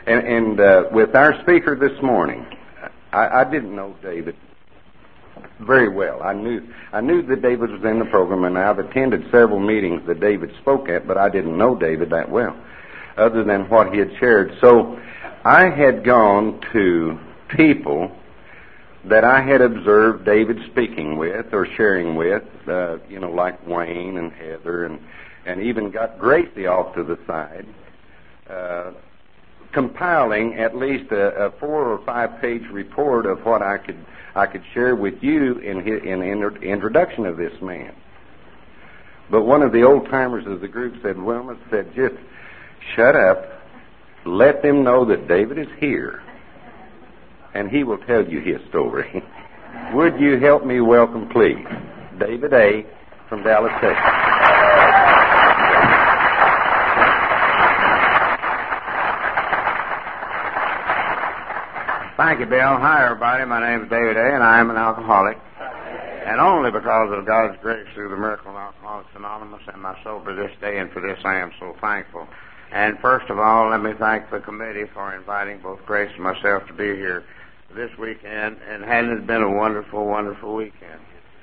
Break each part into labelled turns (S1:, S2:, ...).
S1: And with our speaker this morning, I didn't know David very well. I knew that David was in the program, and I've attended several meetings that David spoke at, but I didn't know David that well, other than what he had shared. So I had gone to people that I had observed David speaking with or sharing with, like Wayne and Heather, and even got Gracie off to the side, compiling at least a 4 or 5 page report of what I could share with you in the introduction of this man. But one of the old timers of the group said, Wilma said, just shut up, let them know that David is here, and he will tell you his story. Would you help me welcome, please, David A. from Dallas, Texas.
S2: Thank you, Bill. Hi, everybody. My name is David A., and I am an alcoholic. And only because of God's grace through the miracle of Alcoholics Anonymous and my sober this day, and for this I am so thankful. And first of all, let me thank the committee for inviting both Grace and myself to be here this weekend. And hasn't it been a wonderful, wonderful weekend?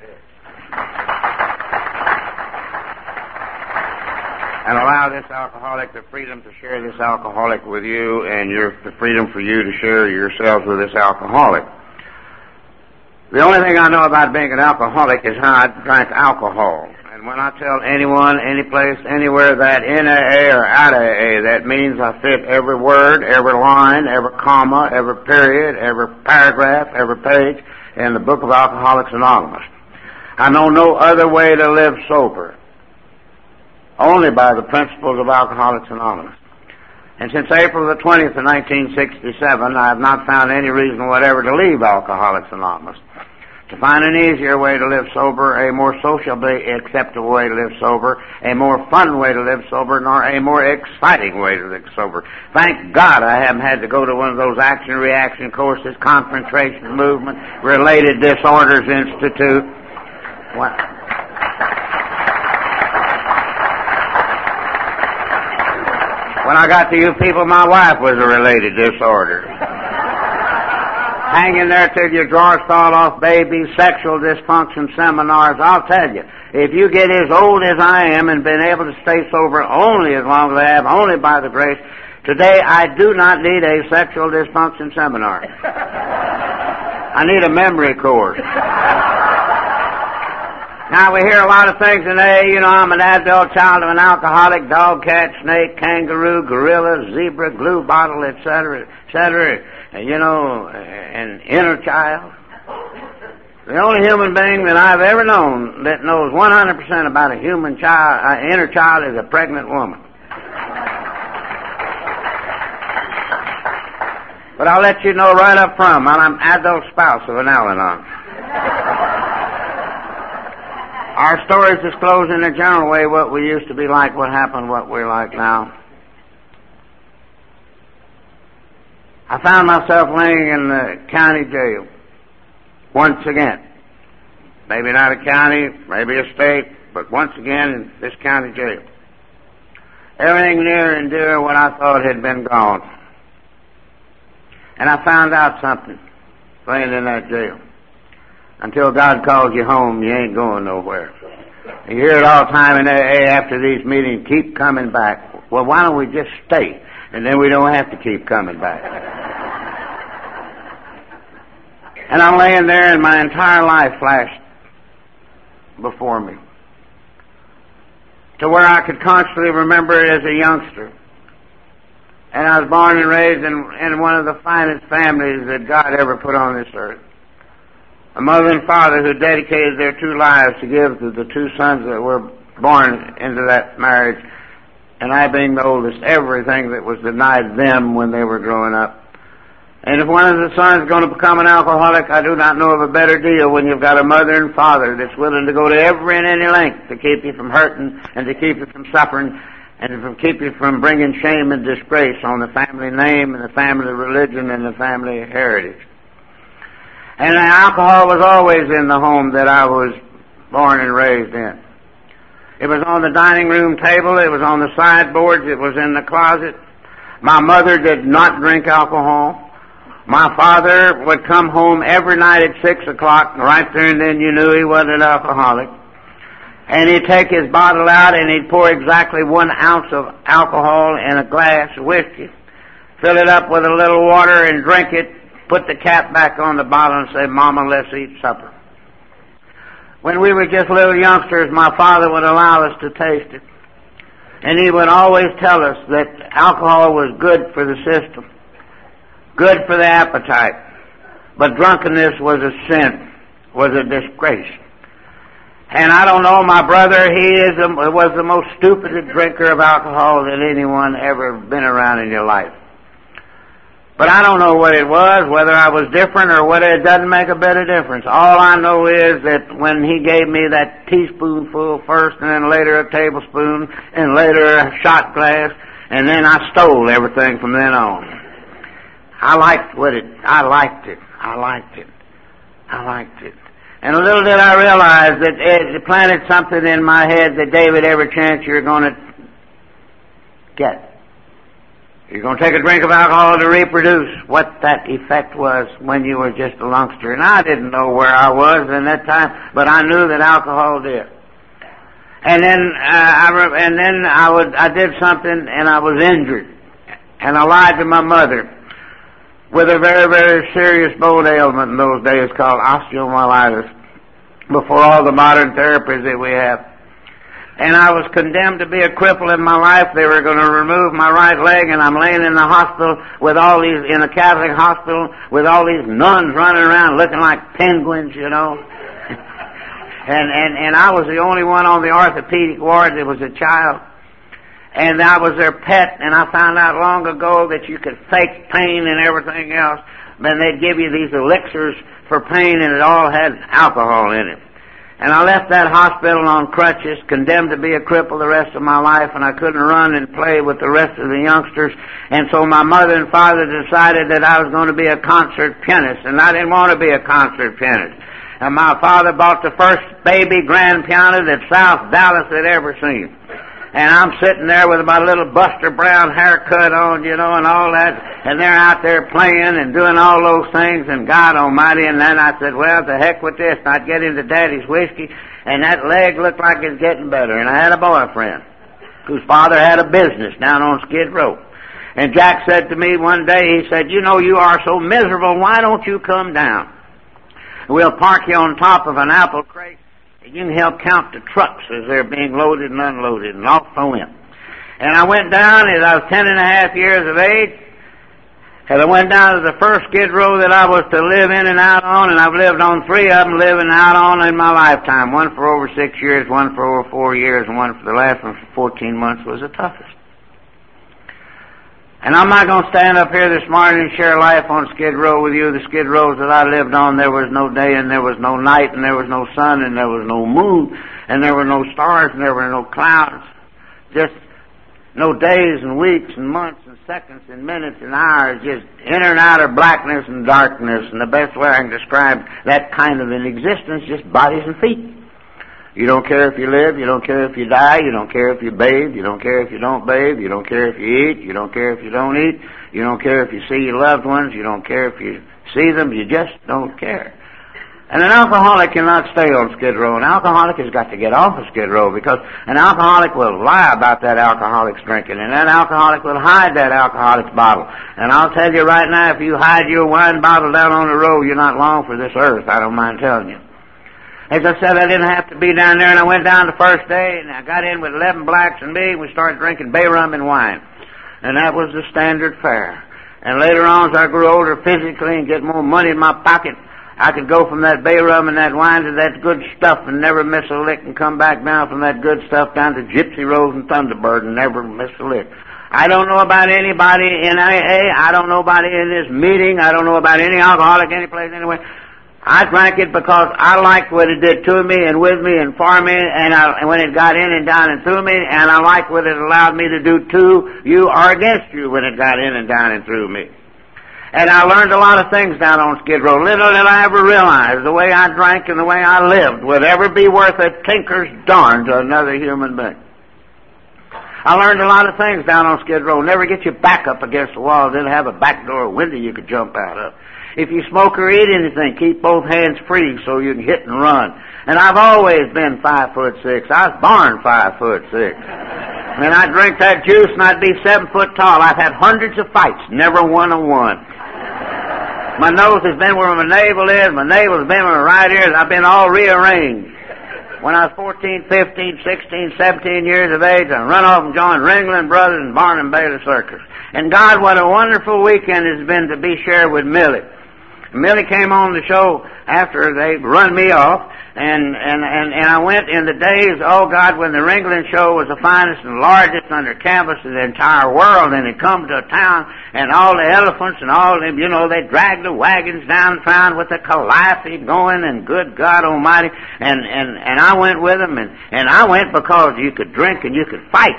S2: And allow this alcoholic the freedom to share this alcoholic with you, and the freedom for you to share yourselves with this alcoholic. The only thing I know about being an alcoholic is how I drank alcohol. And when I tell anyone, any place, anywhere that in AA or out of AA, that means I fit every word, every line, every comma, every period, every paragraph, every page in the book of Alcoholics Anonymous. I know no other way to live sober, only by the principles of Alcoholics Anonymous. And since April the 20th of 1967, I have not found any reason whatever to leave Alcoholics Anonymous. To find an easier way to live sober, a more sociably acceptable way to live sober, a more fun way to live sober, nor a more exciting way to live sober. Thank God I haven't had to go to one of those action-reaction courses, concentration movement, related disorders institute. When I got to you people, my wife was a related disorder. Hanging there till your drawers fall off, babies, sexual dysfunction seminars. I'll tell you, if you get as old as I am and been able to stay sober only as long as I have, only by the grace, today I do not need a sexual dysfunction seminar. I need a memory course. Now, we hear a lot of things in AA. I'm an adult child of an alcoholic, dog, cat, snake, kangaroo, gorilla, zebra, glue bottle, etc., etc., an inner child. The only human being that I've ever known that knows 100% about a human child, inner child, is a pregnant woman. But I'll let you know right up front, I'm an adult spouse of an Al-Anon. Our stories disclose in a general way what we used to be like, what happened, what we're like now. I found myself laying in the county jail once again. Maybe not a county, maybe a state, but once again in this county jail. Everything near and dear what I thought had been gone. And I found out something laying in that jail. Until God calls you home, you ain't going nowhere. You hear it all the time in AA after these meetings, keep coming back. Well, why don't we just stay? And then we don't have to keep coming back. And I'm laying there and my entire life flashed before me, to where I could constantly remember it as a youngster. And I was born and raised in one of the finest families that God ever put on this earth. A mother and father who dedicated their 2 lives to give to the 2 sons that were born into that marriage, and I being the oldest, everything that was denied them when they were growing up. And if one of the sons is going to become an alcoholic, I do not know of a better deal when you've got a mother and father that's willing to go to every and any length to keep you from hurting and to keep you from suffering and to keep you from bringing shame and disgrace on the family name and the family religion and the family heritage. And alcohol was always in the home that I was born and raised in. It was on the dining room table, it was on the sideboards, it was in the closet. My mother did not drink alcohol. My father would come home every night at 6 o'clock, and right there and then you knew he wasn't an alcoholic. And he'd take his bottle out and he'd pour exactly 1 ounce of alcohol in a glass of whiskey, fill it up with a little water and drink it, put the cap back on the bottle and say, "Mama, let's eat supper." When we were just little youngsters, my father would allow us to taste it. And he would always tell us that alcohol was good for the system, good for the appetite, but drunkenness was a sin, was a disgrace. And I don't know, my brother, was the most stupid drinker of alcohol that anyone ever been around in your life. But I don't know what it was, whether I was different or whether it doesn't make a bit of difference. All I know is that when he gave me that teaspoonful first and then later a tablespoon and later a shot glass, and then I stole everything from then on. I liked it. And little did I realize that it planted something in my head that, David, every chance you're going to get, you're going to take a drink of alcohol to reproduce what that effect was when you were just a youngster. And I didn't know where I was in that time, but I knew that alcohol did. And then I did something and I was injured. And I lied to my mother with a very, very serious bone ailment in those days called osteomyelitis, before all the modern therapies that we have. And I was condemned to be a cripple in my life. They were going to remove my right leg, and I'm laying in the hospital in a Catholic hospital with all these nuns running around looking like penguins, you know. and I was the only one on the orthopedic ward that was a child. And I was their pet, and I found out long ago that you could fake pain and everything else. Then they'd give you these elixirs for pain, and it all had alcohol in it. And I left that hospital on crutches, condemned to be a cripple the rest of my life, and I couldn't run and play with the rest of the youngsters. And so my mother and father decided that I was going to be a concert pianist, and I didn't want to be a concert pianist. And my father bought the first baby grand piano that South Dallas had ever seen. And I'm sitting there with my little Buster Brown haircut on, you know, and all that, and they're out there playing and doing all those things, and God Almighty, and then I said, well, to heck with this, and I'd get into Daddy's whiskey, and that leg looked like it's getting better. And I had a boyfriend whose father had a business down on Skid Row. And Jack said to me one day, he said, you know, you are so miserable, why don't you come down? We'll park you on top of an apple crate. You can help count the trucks as they're being loaded and unloaded, and off I went. And I went down as I was 10.5 years of age, and I went down to the first Skid Row that I was to live in and out on, and I've lived on 3 of them living out on in my lifetime. One for over 6 years, one for over 4 years, and one for the last one for 14 months was the toughest. And I'm not going to stand up here this morning and share life on Skid Row with you. The Skid Rows that I lived on, there was no day and there was no night and there was no sun and there was no moon and there were no stars and there were no clouds. Just no days and weeks and months and seconds and minutes and hours, just in and out of blackness and darkness. And the best way I can describe that kind of an existence, just bodies and feet. You don't care if you live, you don't care if you die, you don't care if you bathe, you don't care if you don't bathe, you don't care if you eat, you don't care if you don't eat, you don't care if you see your loved ones, you don't care if you see them, you just don't care. And an alcoholic cannot stay on Skid Row. An alcoholic has got to get off of Skid Row, because an alcoholic will lie about that alcoholic's drinking, and that alcoholic will hide that alcoholic's bottle. And I'll tell you right now, if you hide your wine bottle down on the road, you're not long for this earth, I don't mind telling you. As I said, I didn't have to be down there, and I went down the first day, and I got in with 11 blacks and me, and we started drinking bay rum and wine. And that was the standard fare. And later on, as I grew older physically and get more money in my pocket, I could go from that bay rum and that wine to that good stuff and never miss a lick, and come back down from that good stuff down to Gypsy Rose and Thunderbird and never miss a lick. I don't know about anybody in AA. I don't know about in this meeting. I don't know about any alcoholic any place anyway. I drank it because I liked what it did to me and with me and for me, and when it got in and down and through me, and I liked what it allowed me to do to you or against you when it got in and down and through me. And I learned a lot of things down on Skid Row. Little did I ever realize the way I drank and the way I lived would ever be worth a tinker's darn to another human being. I learned a lot of things down on Skid Row. Never get your back up against the wall. Didn't have a back door or window you could jump out of. If you smoke or eat anything, keep both hands free so you can hit and run. And I've always been 5'6". I was born 5'6". And I'd drink that juice and I'd be 7 foot tall. I've had hundreds of fights, never won a one. My nose has been where my navel is. My navel's been where my right ear is. I've been all rearranged. When I was 14, 15, 16, 17 years of age, I run off and joined Ringling Brothers and Barnum Bailey Circus. And God, what a wonderful weekend it's been to be shared with Millie. Millie came on the show after they run me off, and I went in the days, oh God, when the Ringling show was the finest and largest under canvas of the entire world, and it come to a town, and all the elephants and all them, you know, they dragged the wagons down the town with the calliope going, and good God Almighty, and I went with them, and I went because you could drink and you could fight.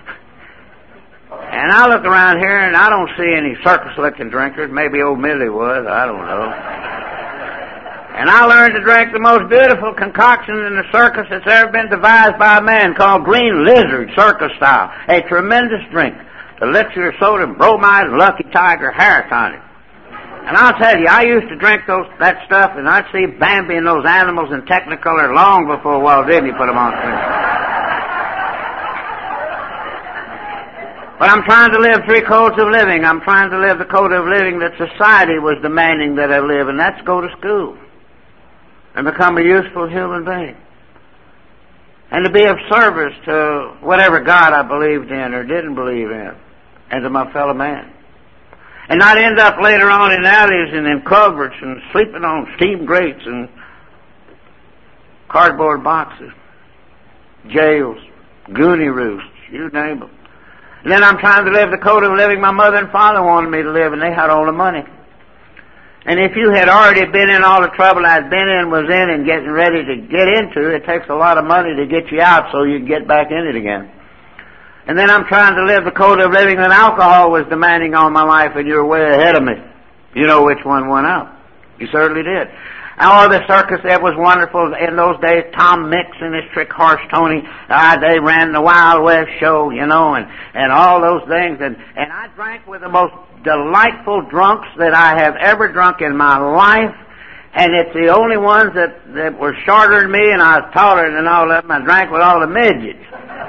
S2: And I look around here and I don't see any circus-looking drinkers. Maybe old Millie was, I don't know. And I learned to drink the most beautiful concoction in the circus that's ever been devised by a man, called Green Lizard, circus style. A tremendous drink. Elixir, sodium, bromide, and Lucky Tiger hair tonic. And I'll tell you, I used to drink that stuff, and I'd see Bambi and those animals in Technicolor long before Walt Disney put them on screen. But I'm trying to live 3 codes of living. I'm trying to live the code of living that society was demanding that I live, and that's go to school and become a useful human being and to be of service to whatever God I believed in or didn't believe in and to my fellow man. And not end up later on in alleys and in culverts and sleeping on steam grates and cardboard boxes, jails, goonie roosts, you name them. And then I'm trying to live the code of living my mother and father wanted me to live, and they had all the money. And if you had already been in all the trouble I'd been in, was in, and getting ready to get into, it takes a lot of money to get you out so you can get back in it again. And then I'm trying to live the code of living that alcohol was demanding on my life, and you're way ahead of me. You know which one won out. You certainly did. Oh, the circus, that was wonderful. In those days, Tom Mix and his trick horse Tony, they ran the Wild West show, you know, and all those things. And I drank with the most delightful drunks that I have ever drunk in my life. And it's the only ones that were shorter than me, and I was taller than all of them. I drank with all the midgets.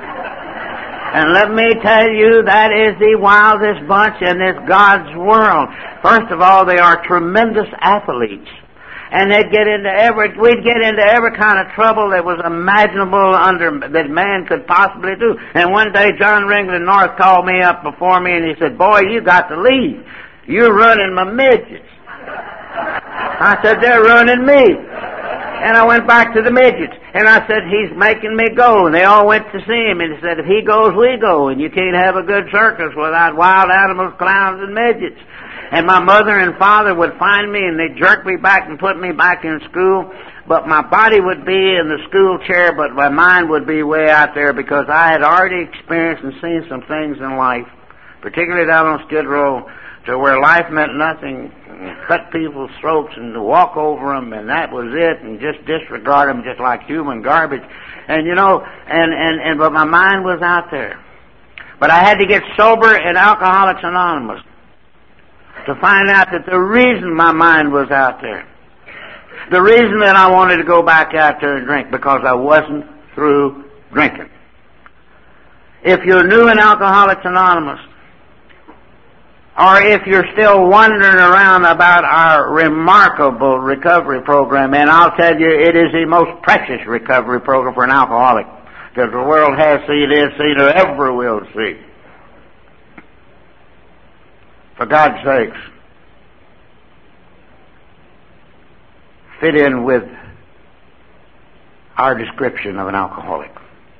S2: And let me tell you, that is the wildest bunch in this God's world. First of all, they are tremendous athletes. And we'd get into every kind of trouble that was imaginable that man could possibly do. And one day John Ringling North called me up before me and he said, "Boy, you got to leave. You're running my midgets." I said, "They're running me." And I went back to the midgets. And I said, "He's making me go." And they all went to see him. And he said, "If he goes, we go. And you can't have a good circus without wild animals, clowns, and midgets." And my mother and father would find me and they'd jerk me back and put me back in school. But my body would be in the school chair, but my mind would be way out there because I had already experienced and seen some things in life, particularly down on Skid Row, to where life meant nothing, and cut people's throats and to walk over them, and that was it, and just disregard them just like human garbage. And you know, but my mind was out there. But I had to get sober in Alcoholics Anonymous to find out that the reason my mind was out there, the reason that I wanted to go back out there and drink, because I wasn't through drinking. If you're new in Alcoholics Anonymous, or if you're still wondering around about our remarkable recovery program, and I'll tell you, it is the most precious recovery program for an alcoholic that the world has seen, is seen, or ever will see. For God's sakes, fit in with our description of an alcoholic.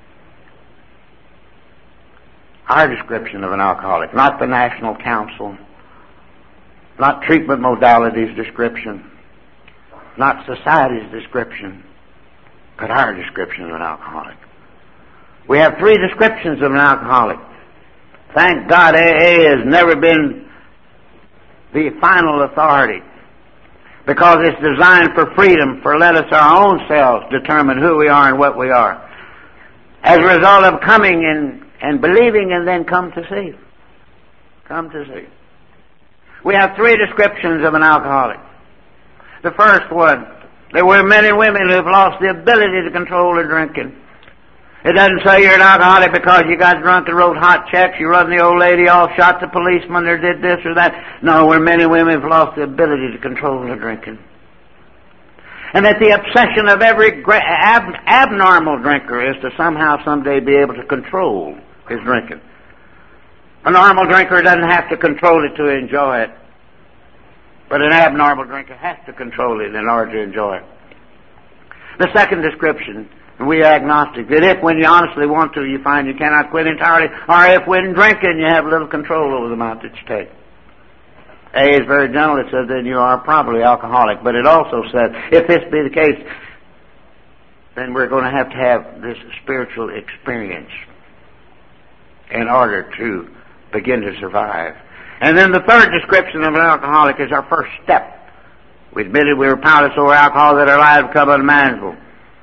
S2: Our description of an alcoholic, not the National Council, not treatment modalities description, not society's description, but our description of an alcoholic. We have 3 descriptions of an alcoholic. Thank God AA has never been the final authority, because it's designed for freedom, for let us our own selves determine who we are and what we are. As a result of coming in and believing and then come to see. Come to see. We have three descriptions of an alcoholic. The first one, there were men and women who have lost the ability to control their drinking. It doesn't say you're an alcoholic because you got drunk and wrote hot checks, you run the old lady off, shot the policeman, or did this or that. No, we're men and women who have lost the ability to control their drinking. And that the obsession of every abnormal drinker is to somehow someday be able to control his drinking. A normal drinker doesn't have to control it to enjoy it. But an abnormal drinker has to control it in order to enjoy it. The second description, and we agnostic, that if when you honestly want to, you find you cannot quit entirely, or if when drinking you have little control over the amount that you take. A is very gentle. It says then you are probably alcoholic. But it also says, if this be the case, then we're going to have this spiritual experience in order to begin to survive. And then the third description of an alcoholic is our first step. We admitted we were powerless over alcohol, that our lives become unmanageable.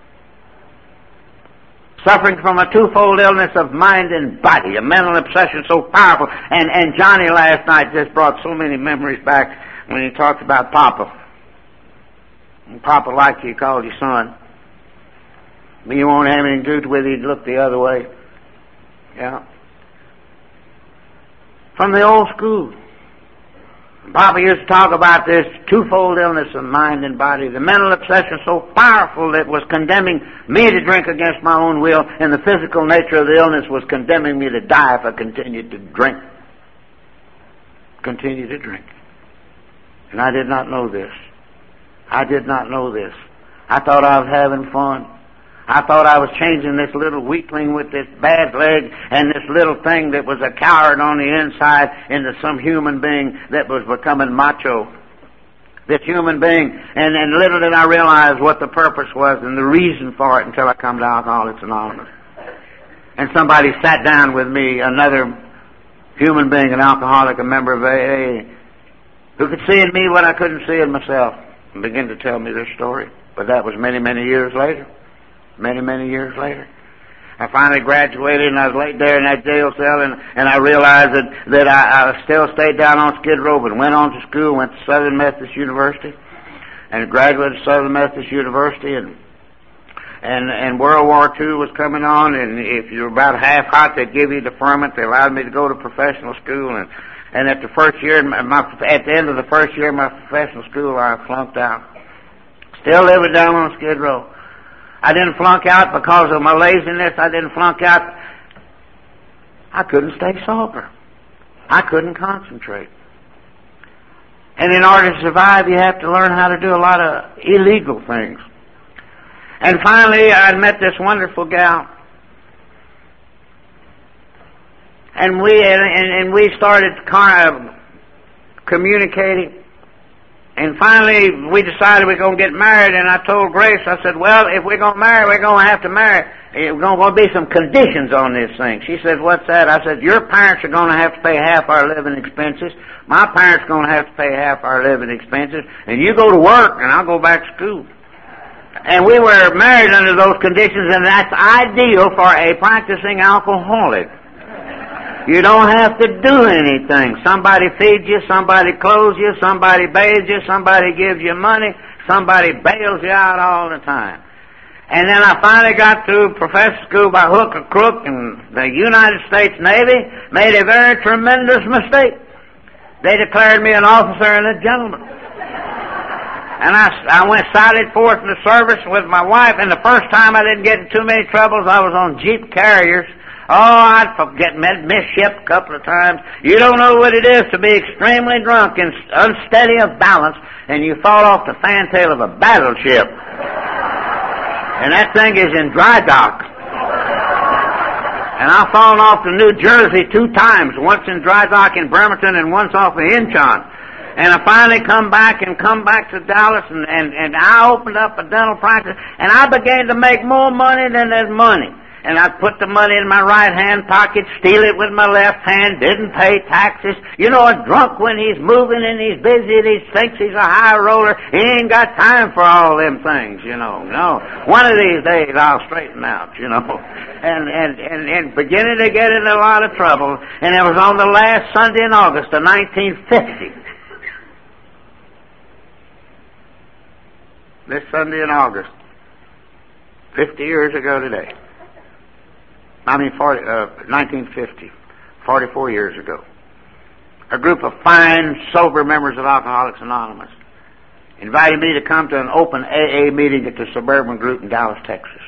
S2: Suffering from a twofold illness of mind and body, a mental obsession so powerful. And Johnny last night just brought so many memories back when he talked about Papa. And Papa liked you, he called you son. When you won't have anything to do with it, he'd look the other way. Yeah. From the old school. Papa used to talk about this twofold illness of mind and body. The mental obsession so powerful that it was condemning me to drink against my own will, and the physical nature of the illness was condemning me to die if I continued to drink. Continue to drink. And I did not know this. I did not know this. I thought I was having fun. I thought I was changing this little weakling with this bad leg and this little thing that was a coward on the inside into some human being that was becoming macho. This human being. And little did I realize what the purpose was and the reason for it until I come to Alcoholics Anonymous. And somebody sat down with me, another human being, an alcoholic, a member of AA, who could see in me what I couldn't see in myself, and begin to tell me their story. But that was many, many years later. Many, many years later. I finally graduated, and I was laid there in that jail cell, and I realized that I still stayed down on Skid Row, but went on to school, went to Southern Methodist University, and graduated Southern Methodist University, and World War II was coming on, and if you were about half hot, they'd give you deferment. They allowed me to go to professional school, and at the first year, at the end of the first year of my professional school, I flunked out. Still living down on Skid Row. I didn't flunk out because of my laziness. I didn't flunk out. I couldn't stay sober. I couldn't concentrate. And in order to survive, you have to learn how to do a lot of illegal things. And finally, I met this wonderful gal. And we started communicating. And finally, we decided we're going to get married, and I told Grace, I said, well, if we're going to marry, we're going to have to marry. There's going to be some conditions on this thing. She said, what's that? I said, your parents are going to have to pay half our living expenses. My parents are going to have to pay half our living expenses. And you go to work, and I'll go back to school. And we were married under those conditions, and that's ideal for a practicing alcoholic. You don't have to do anything. Somebody feeds you, somebody clothes you, somebody bathes you, somebody gives you money, somebody bails you out all the time. And then I finally got through professor school by hook or crook, and the United States Navy made a very tremendous mistake. They declared me an officer and a gentleman. And I went sided forth in the service with my wife, and the first time I didn't get in too many troubles, I was on jeep carriers. Oh, I'd missed ship a couple of times. You don't know what it is to be extremely drunk and unsteady of balance, and you fall off the fantail of a battleship. And that thing is in dry dock. And I've fallen off to New Jersey 2 times, once in dry dock in Bremerton and once off of Incheon. And I finally come back to Dallas, and I opened up a dental practice, and I began to make more money than there's money.
S3: and I'd put the money in my right hand pocket, steal it with my left hand, didn't pay taxes. You know, a drunk when he's moving and he's busy and he thinks he's a high roller, he ain't got time for all them things, you know. No. One of these days I'll straighten out, you know. And beginning to get in a lot of trouble, and it was on the last Sunday in August of 1950. This Sunday in August, 50 years ago today. 1950, 44 years ago. A group of fine, sober members of Alcoholics Anonymous invited me to come to an open AA meeting at the Suburban Group in Dallas, Texas.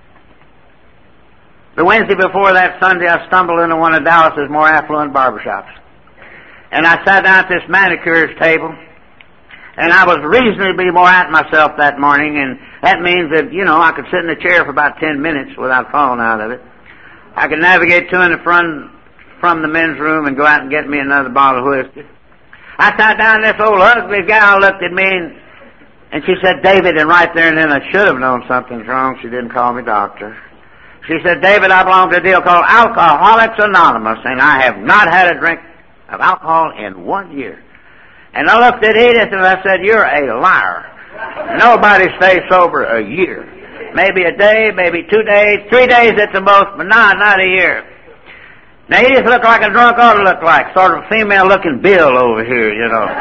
S3: The Wednesday before that Sunday, I stumbled into one of Dallas's more affluent barbershops. And I sat down at this manicurist table, and I was reasonably more at myself that morning, and that means that, you know, I could sit in the chair for about 10 minutes without falling out of it. I could navigate to and from the men's room and go out and get me another bottle of whiskey. I sat down, this old ugly gal looked at me, and she said, David, and right there and then I should have known something's wrong. She didn't call me doctor. She said, David, I belong to a deal called Alcoholics Anonymous, and I have not had a drink of alcohol in 1 year. And I looked at Edith and I said, you're a liar. Nobody stays sober a year. Maybe a day, maybe 2 days, 3 days at the most, but not a year. Now Edith looked like a drunk ought to look like, sort of female-looking Bill over here, you know.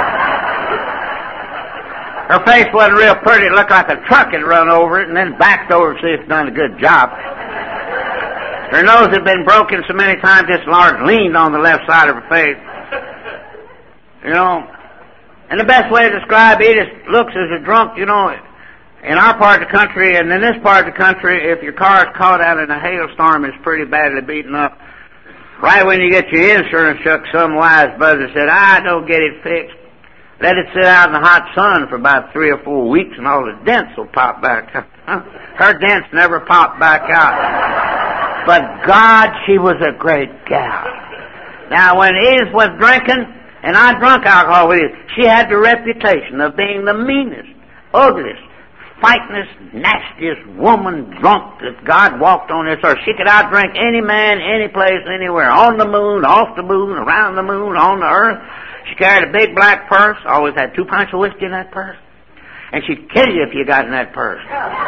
S3: Her face wasn't real pretty. It looked like a truck had run over it and then backed over to see if it's done a good job. Her nose had been broken so many times this large leaned on the left side of her face. You know, and the best way to describe Edith's looks as a drunk, you know, in our part of the country and in this part of the country, if your car is caught out in a hailstorm, it's pretty badly beaten up. Right when you get your insurance shook, some wise buzzer said, don't get it fixed. Let it sit out in the hot sun for about 3 or 4 weeks and all the dents will pop back out. Her dents never popped back out. But God, she was a great gal. Now when Edith was drinking, and I drunk alcohol with her, she had the reputation of being the meanest, ugliest, fightingest, nastiest woman drunk that God walked on this earth. She could outdrink any man, any place, anywhere. On the moon, off the moon, around the moon, on the earth. She carried a big black purse, always had 2 pints of whiskey in that purse. And she'd kill you if you got in that purse.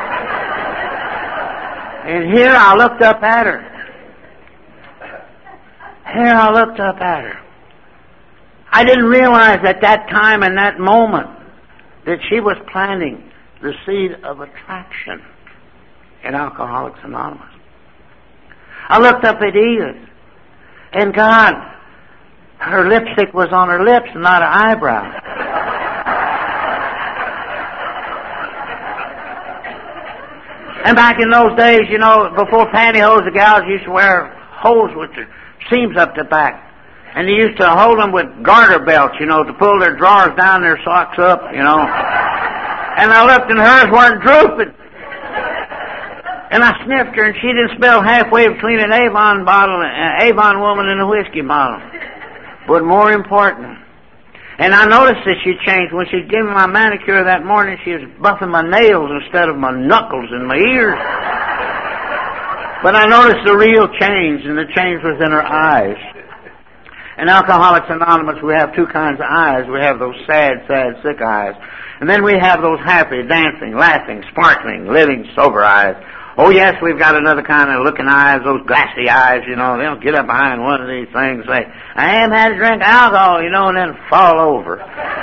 S3: And here I looked up at her. I didn't realize at that time and that moment that she was planting the seed of attraction in Alcoholics Anonymous. I looked up at Edith, and God, her lipstick was on her lips and not her eyebrows. And back in those days, you know, before pantyhose, the gals used to wear hose with their seams up the back. And they used to hold them with garter belts, you know, to pull their drawers down, their socks up, you know. And I looked and hers weren't drooping. And I sniffed her and she didn't smell halfway between an Avon bottle, an Avon woman and a whiskey bottle. But more important, and I noticed that she changed. When she gave me my manicure that morning, she was buffing my nails instead of my knuckles and my ears. But I noticed the real change, and the change was in her eyes. In Alcoholics Anonymous, we have 2 kinds of eyes. We have those sad, sick eyes. And then we have those happy, dancing, laughing, sparkling, living, sober eyes. Oh, yes, we've got another kind of looking eyes, those glassy eyes, you know. They'll get up behind one of these things and say, I haven't had a drink of alcohol, you know, and then fall over.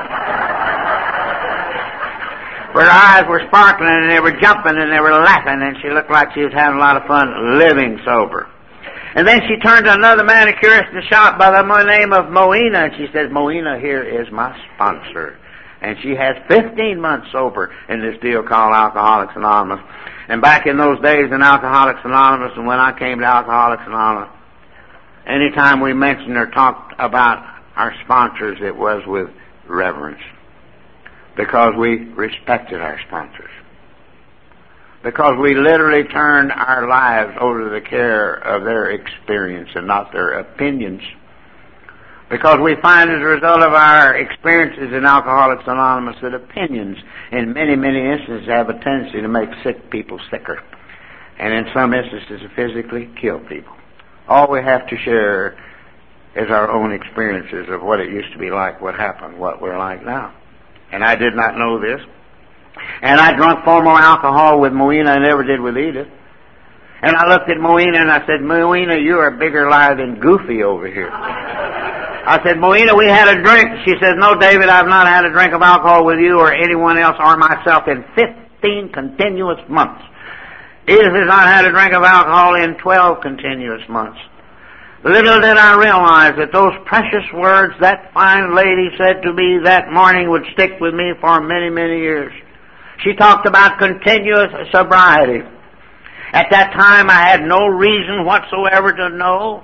S3: But her eyes were sparkling, and they were jumping, and they were laughing, and she looked like she was having a lot of fun living sober. And then she turned to another manicurist in the shop by the name of Moena, and she says, Moena here is my sponsor. And she has 15 months sober in this deal called Alcoholics Anonymous. And back in those days in Alcoholics Anonymous, and when I came to Alcoholics Anonymous, anytime we mentioned or talked about our sponsors, it was with reverence. Because we respected our sponsors. Because we literally turned our lives over to the care of their experience and not their opinions. Because we find as a result of our experiences in Alcoholics Anonymous that opinions in many, many instances have a tendency to make sick people sicker. and in some instances physically kill people. All we have to share is our own experiences of what it used to be like, what happened, what we're like now. And I did not know this. And I drank far more alcohol with Moena than I ever did with Edith. And I looked at Moena and I said, Moena, you're a bigger liar than Goofy over here. I said, Moena, we had a drink. She says, no, David, I've not had a drink of alcohol with you or anyone else or myself in 15 continuous months. Edith has not had a drink of alcohol in 12 continuous months. Little did I realize that those precious words that fine lady said to me that morning would stick with me for many, many years. She talked about continuous sobriety. At that time, I had no reason whatsoever to know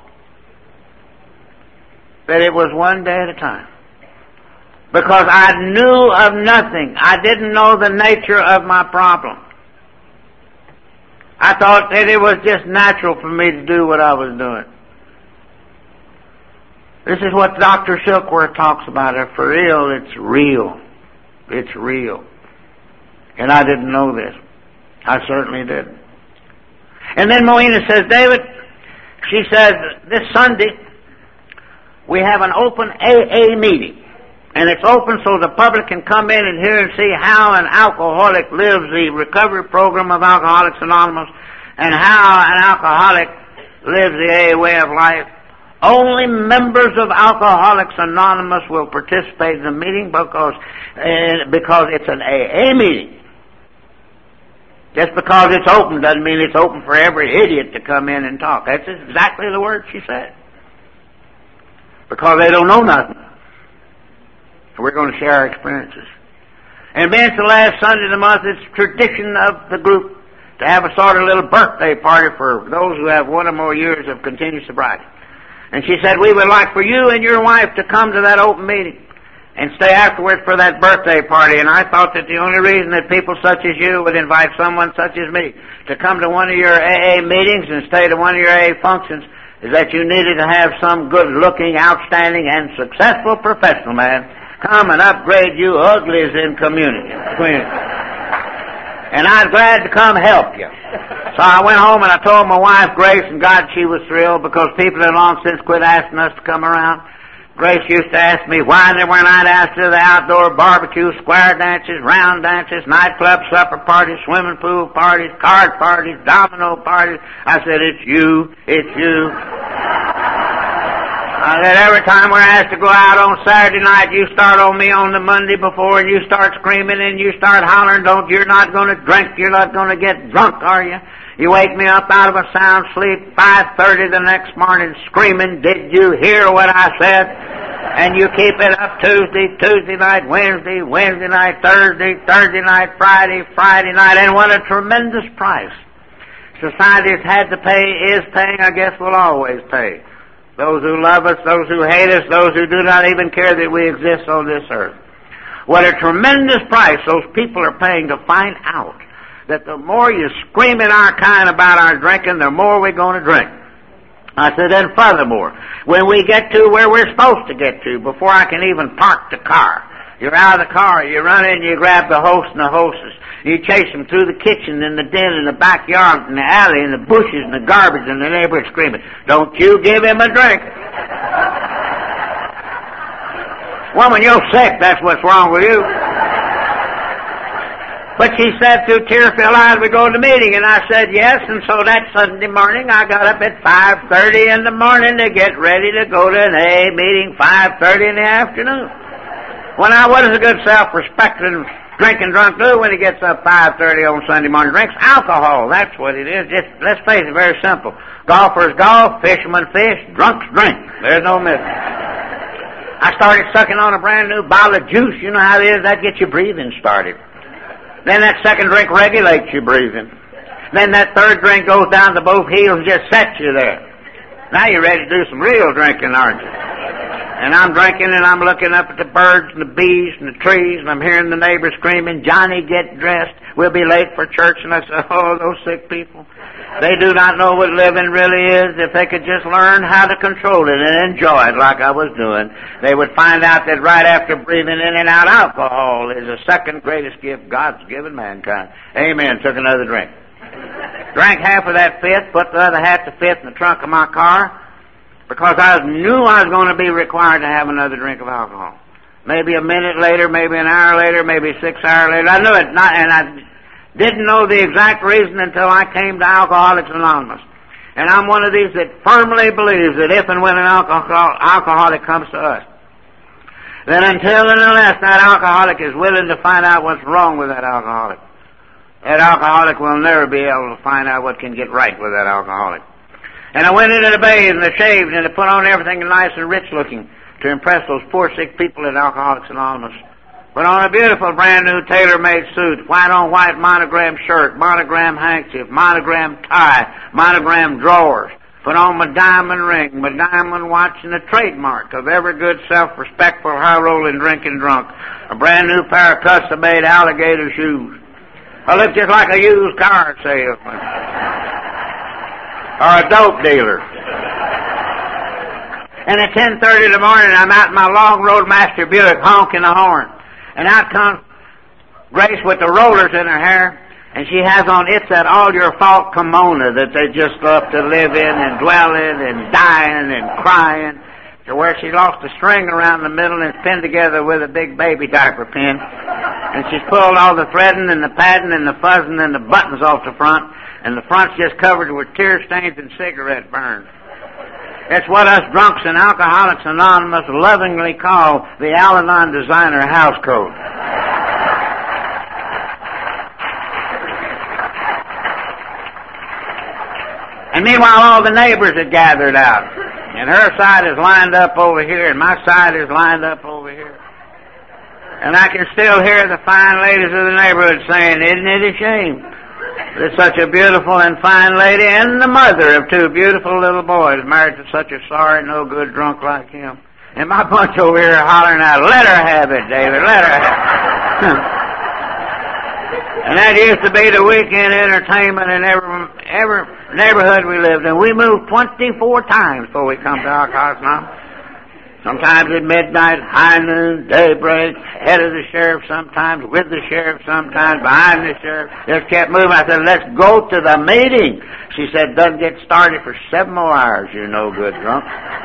S3: that it was one day at a time. Because I knew of nothing. I didn't know the nature of my problem. I thought that it was just natural for me to do what I was doing. This is what Dr. Silkworth talks about. For real, it's real. It's real. And I didn't know this. I certainly didn't. And then Moena says, David, she says, this Sunday we have an open AA meeting. And it's open so the public can come in and hear and see how an alcoholic lives the recovery program of Alcoholics Anonymous and how an alcoholic lives the AA way of life. Only members of Alcoholics Anonymous will participate in the meeting because it's an AA meeting. Just because it's open doesn't mean it's open for every idiot to come in and talk. That's exactly the word she said. Because they don't know nothing. So we're going to share our experiences. And being it's the last Sunday of the month, it's tradition of the group to have a sort of little birthday party for those who have 1 or more years of continued sobriety. And she said, we would like for you and your wife to come to that open meeting and stay afterwards for that birthday party. And I thought that the only reason that people such as you would invite someone such as me to come to one of your AA meetings and stay to one of your AA functions is that you needed to have some good-looking, outstanding, and successful professional man come and upgrade you uglies in community. And I was glad to come help you. So I went home and I told my wife, Grace, and God, she was thrilled because people had long since quit asking us to come around. Grace used to ask me why they were not asked to the outdoor barbecue, square dances, round dances, nightclub supper parties, swimming pool parties, card parties, domino parties. I said, it's you. I said, every time we're asked to go out on Saturday night, you start on me on the Monday before and you start screaming and you start hollering, you're not going to drink, you're not going to get drunk, are you? You wake me up out of a sound sleep, 5:30 the next morning screaming, did you hear what I said? And you keep it up Tuesday night, Wednesday night, Thursday night, Friday night, and what a tremendous price society's had to pay, is paying, I guess will always pay. Those who love us, those who hate us, those who do not even care that we exist on this earth. What a tremendous price those people are paying to find out that the more you scream in our kind about our drinking, the more we're going to drink. I said, and furthermore, when we get to where we're supposed to get to, before I can even park the car, you're out of the car, you run in, you grab the host and the hostess, you chase them through the kitchen and the den and the backyard and the alley and the bushes and the garbage and the neighbors screaming, don't you give him a drink. Woman, you're sick, that's what's wrong with you. But she said through tear-filled eyes, we go to the meeting, and I said yes, and so that Sunday morning I got up at 5:30 in the morning to get ready to go to an AA meeting 5:30 in the afternoon. When what does a good self-respecting drinking drunk do when he gets up 5:30 on Sunday morning? Drinks alcohol, that's what it is. Just, let's face it, very simple. Golfers golf, fishermen fish, drunks drink. There's no mystery. I started sucking on a brand new bottle of juice. You know how it is, that gets your breathing started. Then that second drink regulates your breathing. Then that third drink goes down to both heels and just sets you there. Now you're ready to do some real drinking, aren't you? And I'm drinking and I'm looking up at the birds and the bees and the trees and I'm hearing the neighbors screaming, Johnny, get dressed. We'll be late for church. And I said, oh, those sick people. They do not know what living really is. If they could just learn how to control it and enjoy it like I was doing, they would find out that right after breathing in and out alcohol is the second greatest gift God's given mankind. Amen. Took another drink. Drank half of that fifth, put the other half the fifth in the trunk of my car, because I knew I was going to be required to have another drink of alcohol. Maybe a minute later, maybe an hour later, maybe 6 hours later. I knew it not, and I didn't know the exact reason until I came to Alcoholics Anonymous. And I'm one of these that firmly believes that if and when an alcoholic comes to us, then until and unless that alcoholic is willing to find out what's wrong with that alcoholic will never be able to find out what can get right with that alcoholic. And I went into the bathe and the shaved and I put on everything nice and rich looking to impress those poor sick people at Alcoholics Anonymous. Put on a beautiful brand new tailor-made suit, white on white monogram shirt, monogram handkerchief, monogram tie, monogram drawers. Put on my diamond ring, my diamond watch, and the trademark of every good self-respectful high-rolling drinking drunk. A brand new pair of custom-made alligator shoes. I look just like a used car salesman. Or a dope dealer. And at 10:30 in the morning, I'm out in my long Roadmaster Buick honking the horn. And out comes Grace with the rollers in her hair, and she has on It's That All Your Fault kimono that they just love to live in and dwell in and dying and crying, to where she lost a string around the middle and it's pinned together with a big baby diaper pin. And she's pulled all the threading and the padding and the fuzzing and the buttons off the front, and the front's just covered with tear stains and cigarette burns. It's what us drunks in Alcoholics Anonymous lovingly call the Al-Anon designer house coat. And meanwhile, all the neighbors had gathered out. And her side is lined up over here, and my side is lined up over here. And I can still hear the fine ladies of the neighborhood saying, "Isn't it a shame? There's such a beautiful and fine lady and the mother of two beautiful little boys married to such a sorry, no-good drunk like him." And my bunch over here hollering out, "Let her have it, David, let her have it." And that used to be the weekend entertainment in every neighborhood we lived in. We moved 24 times before we come to Alcoholics Anonymous. Sometimes at midnight, high noon, daybreak, head of the sheriff sometimes, with the sheriff sometimes, behind the sheriff. Just kept moving. I said, "Let's go to the meeting." She said, "Doesn't get started for 7 more hours, you no good drunk."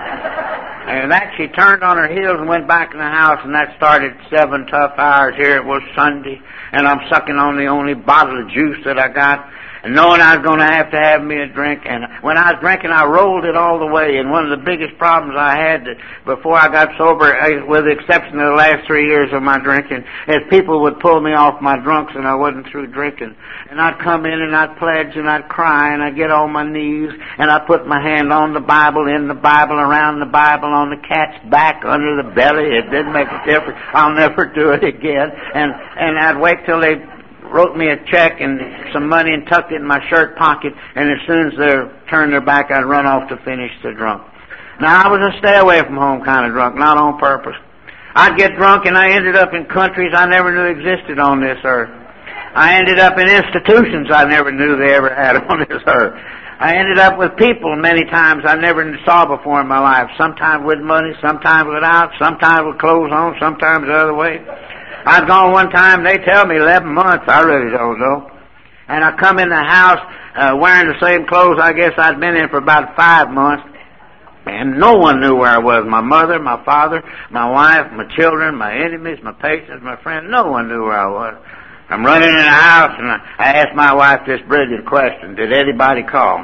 S3: And that she turned on her heels and went back in the house, and that started 7 tough hours. Here it was Sunday, and I'm sucking on the only bottle of juice that I got, and knowing I was going to have me a drink. And when I was drinking, I rolled it all the way. And one of the biggest problems I had before I got sober, with the exception of the last 3 years of my drinking, is people would pull me off my drunks and I wasn't through drinking. And I'd come in and I'd pledge and I'd cry and I'd get on my knees and I'd put my hand on the Bible, in the Bible, around the Bible, on the cat's back, under the belly. It didn't make a difference. I'll never do it again. And I'd wait till they wrote me a check and some money and tucked it in my shirt pocket, and as soon as they turned their back, I'd run off to finish the drunk. Now, I was a stay away from home kind of drunk, not on purpose. I'd get drunk and I ended up in countries I never knew existed on this earth. I ended up in institutions I never knew they ever had on this earth. I ended up with people many times I never saw before in my life, sometimes with money, sometimes without, sometimes with clothes on, sometimes the other way. I'd gone one time, they tell me 11 months, I really don't know. And I come in the house wearing the same clothes I guess I'd been in for about 5 months. And no one knew where I was. My mother, my father, my wife, my children, my enemies, my patients, my friends. No one knew where I was. I'm running in the house and I asked my wife this brilliant question: did anybody call?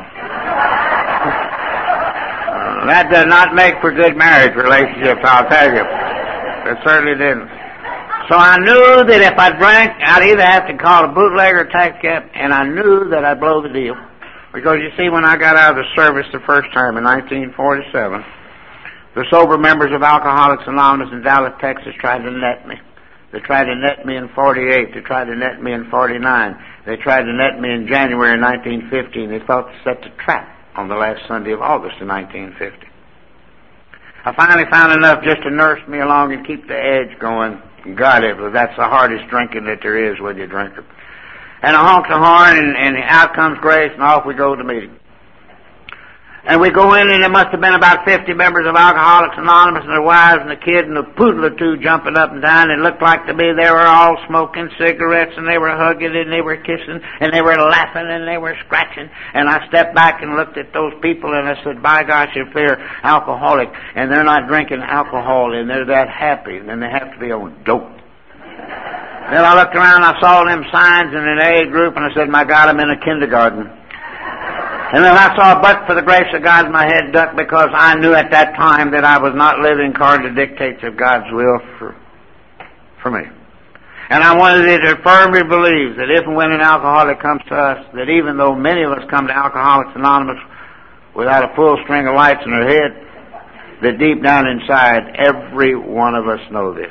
S3: That does not make for good marriage relationships, I'll tell you. It certainly didn't. So I knew that if I drank, I'd either have to call a bootlegger or tax cab, and I knew that I'd blow the deal. Because you see, when I got out of the service the first time in 1947, the sober members of Alcoholics Anonymous in Dallas, Texas tried to net me. They tried to net me in 48. They tried to net me in 49. They tried to net me in January 1915. They thought to set the trap on the last Sunday of August of 1950. I finally found enough just to nurse me along and keep the edge going. God, that's the hardest drinking that there is with your drinker. And I honk the horn, and out comes Grace, and off we go to the meeting. And we go in, and there must have been about 50 members of Alcoholics Anonymous, and their wives and the kid and a poodle or two jumping up and down. It looked like to me they were all smoking cigarettes, and they were hugging, and they were kissing, and they were laughing, and they were scratching. And I stepped back and looked at those people, and I said, by gosh, if they're alcoholic and they're not drinking alcohol and they're that happy, then they have to be on dope. Then I looked around, I saw them signs in an AA group, and I said, my God, I'm in a kindergarten. And then I saw, but for the grace of God, my head ducked, because I knew at that time that I was not living according to the dictates of God's will for me. And I wanted you to firmly believe that if and when an alcoholic comes to us, that even though many of us come to Alcoholics Anonymous without a full string of lights in our head, that deep down inside, every one of us know this.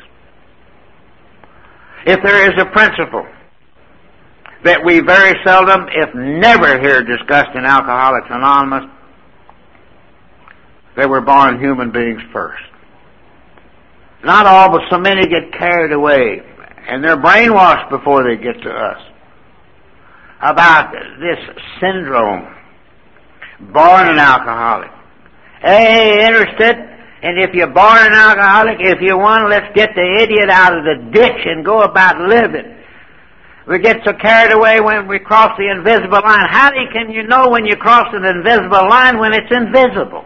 S3: If there is a principle that we very seldom, if never, hear discussed in Alcoholics Anonymous, they were born human beings first. Not all, but so many get carried away, and they're brainwashed before they get to us about this syndrome. Born an alcoholic. Hey, interested? And if you're born an alcoholic, if you want, let's get the idiot out of the ditch and go about living. We get so carried away when we cross the invisible line. How can you know when you cross an invisible line when it's invisible?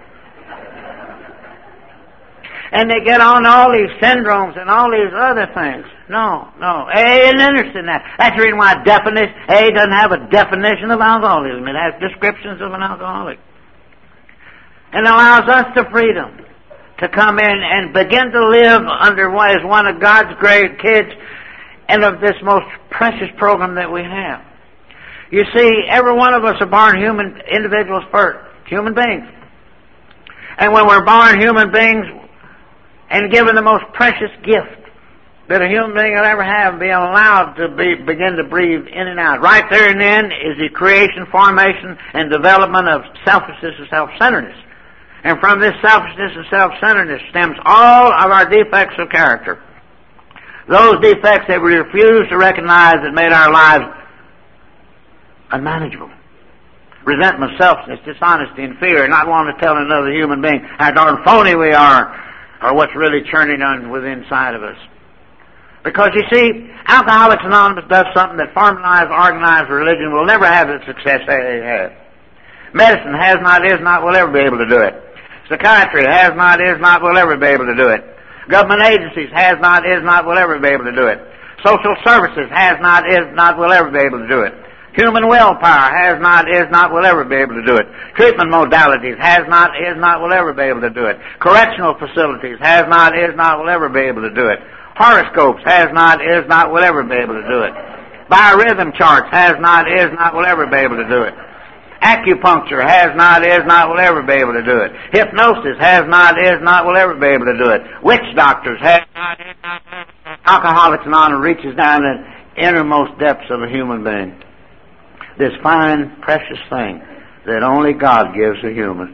S3: And they get on all these syndromes and all these other things. No. A isn't interested in that. That's the reason why A doesn't have a definition of alcoholism. It has descriptions of an alcoholic. And allows us the freedom to come in and begin to live under what is one of God's great kids and of this most precious program that we have. You see, every one of us are born human individuals first, human beings. And when we're born human beings and given the most precious gift that a human being will ever have, being allowed to begin to breathe in and out. Right there and then is the creation, formation, and development of selfishness and self-centeredness. And from this selfishness and self-centeredness stems all of our defects of character. Those defects that we refuse to recognize that made our lives unmanageable. Resentment, selfishness, dishonesty, and fear, not wanting to tell another human being how darn phony we are, or what's really churning on within inside of us. Because you see, Alcoholics Anonymous does something that formalized, organized religion will never have the success AA has. Medicine has not, is not, will ever be able to do it. Psychiatry has not, is not, will ever be able to do it. Government agencies has not, is not, will ever be able to do it. Social services has not, is not, will ever be able to do it. Human willpower has not, is not, will ever be able to do it. Treatment modalities has not, is not, will ever be able to do it. Correctional facilities has not, is not, will ever be able to do it. Horoscopes has not, is not, will ever be able to do it. Biorhythm charts has not, is not, will ever be able to do it. Acupuncture has not, is not, will ever be able to do it. Hypnosis has not, is not, will ever be able to do it. Witch doctors has not, is not, will ever. Alcoholics Anonymous reaches down to the innermost depths of a human being. This fine, precious thing that only God gives a human,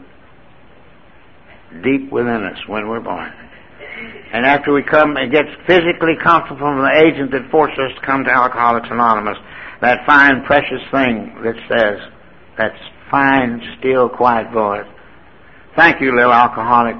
S3: deep within us when we're born. And after we come, it gets physically comfortable from the agent that forced us to come to Alcoholics Anonymous. That fine, precious thing that says, that fine, still, quiet voice, thank you, little alcoholic,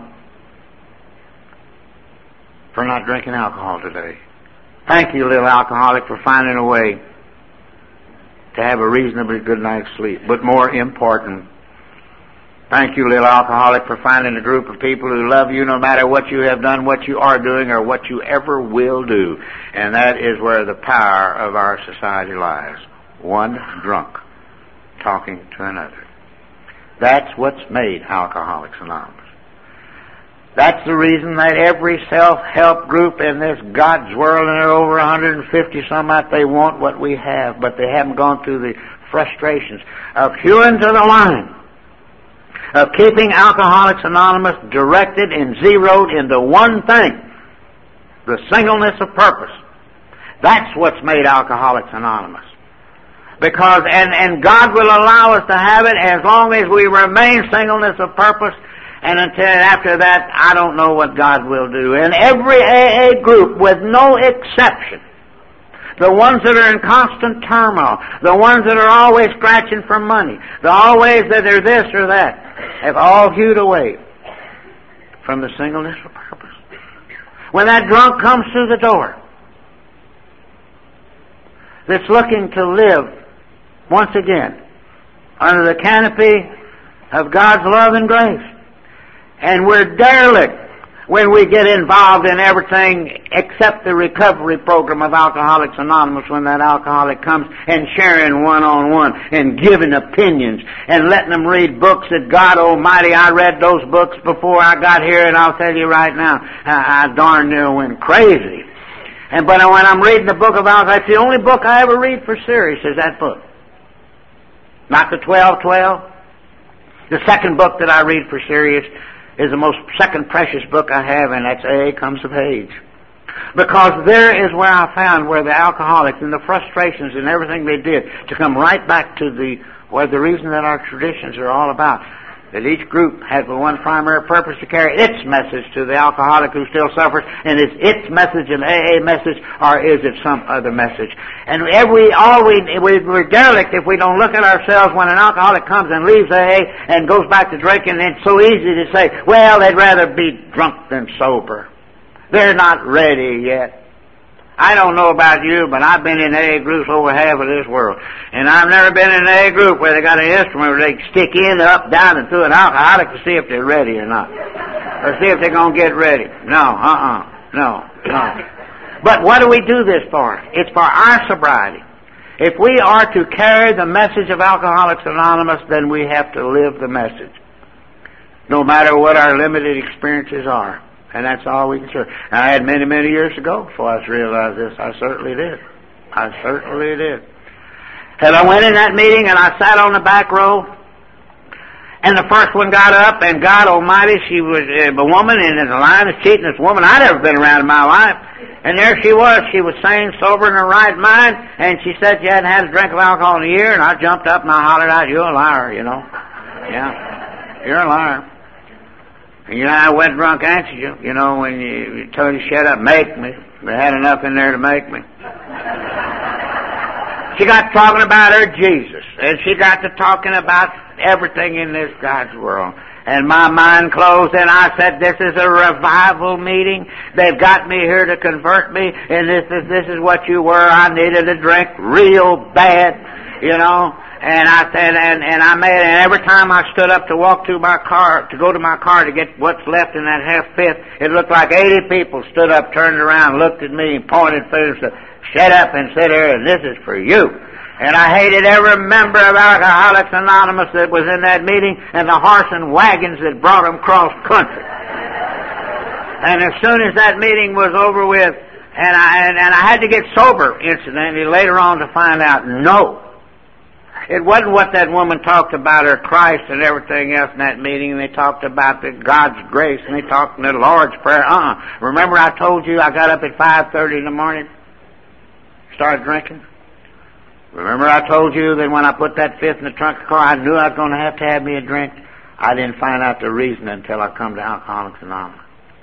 S3: for not drinking alcohol today. Thank you, little alcoholic, for finding a way to have a reasonably good night's sleep. But more important, thank you, little alcoholic, for finding a group of people who love you no matter what you have done, what you are doing, or what you ever will do. And that is where the power of our society lies. One drunk talking to another. That's what's made Alcoholics Anonymous. That's the reason that every self-help group in this God's world, and there are over 150 some out, they want what we have, but they haven't gone through the frustrations of hewing to the line, of keeping Alcoholics Anonymous directed and zeroed into one thing, the singleness of purpose. That's what's made Alcoholics Anonymous. Because, and God will allow us to have it as long as we remain singleness of purpose, and until after that, I don't know what God will do. And every AA group, with no exception, the ones that are in constant turmoil, the ones that are always scratching for money, the always that are this or that, have all hewed away from the singleness of purpose. When that drunk comes through the door, that's looking to live once again under the canopy of God's love and grace, and we're derelict when we get involved in everything except the recovery program of Alcoholics Anonymous, when that alcoholic comes and sharing one-on-one and giving opinions and letting them read books that God Almighty, I read those books before I got here, and I'll tell you right now, I darn near went crazy. But when I'm reading the book of Alcoholics, the only book I ever read for serious is that book. Not the 12:12. The second book that I read for serious is the most second precious book I have, and that's AA Comes of Age. Because there is where I found where the alcoholics and the frustrations and everything they did to come right back to the reason that our traditions are all about. That each group has the one primary purpose to carry its message to the alcoholic who still suffers, and is its message an AA message, or is it some other message? And we're derelict if we don't look at ourselves when an alcoholic comes and leaves AA and goes back to drinking. It's so easy to say, well, they'd rather be drunk than sober. They're not ready yet. I don't know about you, but I've been in AA groups over half of this world. And I've never been in an AA group where they got an instrument where they stick in, up, down, and through an alcoholic to see if they're ready or not. Or see if they're going to get ready. No. But what do we do this for? It's for our sobriety. If we are to carry the message of Alcoholics Anonymous, then we have to live the message, no matter what our limited experiences are. And that's all we can say. I had many, many years ago before I realized this. I certainly did. And I went in that meeting and I sat on the back row, and the first one got up, and God Almighty, she was a woman, and in the line of cheating, this woman I'd never been around in my life. And there she was sane, sober, in her right mind, and she said she hadn't had a drink of alcohol in a year, and I jumped up and I hollered out, "You're a liar, you know. Yeah, you're a liar. And I went drunk, answered you, when you told you shut up, make me. They had enough in there to make me." She got talking about her Jesus, and she got to talking about everything in this God's world. And my mind closed, and I said, this is a revival meeting. They've got me here to convert me, and this is what you were. I needed a drink real bad, And I said, and every time I stood up to walk to my car, to go to my car to get what's left in that half-fifth, it looked like 80 people stood up, turned around, looked at me, and pointed fingers, said, "Shut up and sit here, and this is for you." And I hated every member of Alcoholics Anonymous that was in that meeting, and the horse and wagons that brought them cross country. And as soon as that meeting was over with, and I had to get sober, incidentally, later on to find out, no. It wasn't what that woman talked about, her Christ and everything else in that meeting, and they talked about God's grace, and they talked in the Lord's Prayer. Remember I told you I got up at 5:30 in the morning, started drinking? Remember I told you that when I put that fifth in the trunk of the car, I knew I was going to have me a drink? I didn't find out the reason until I come to Alcoholics Anonymous.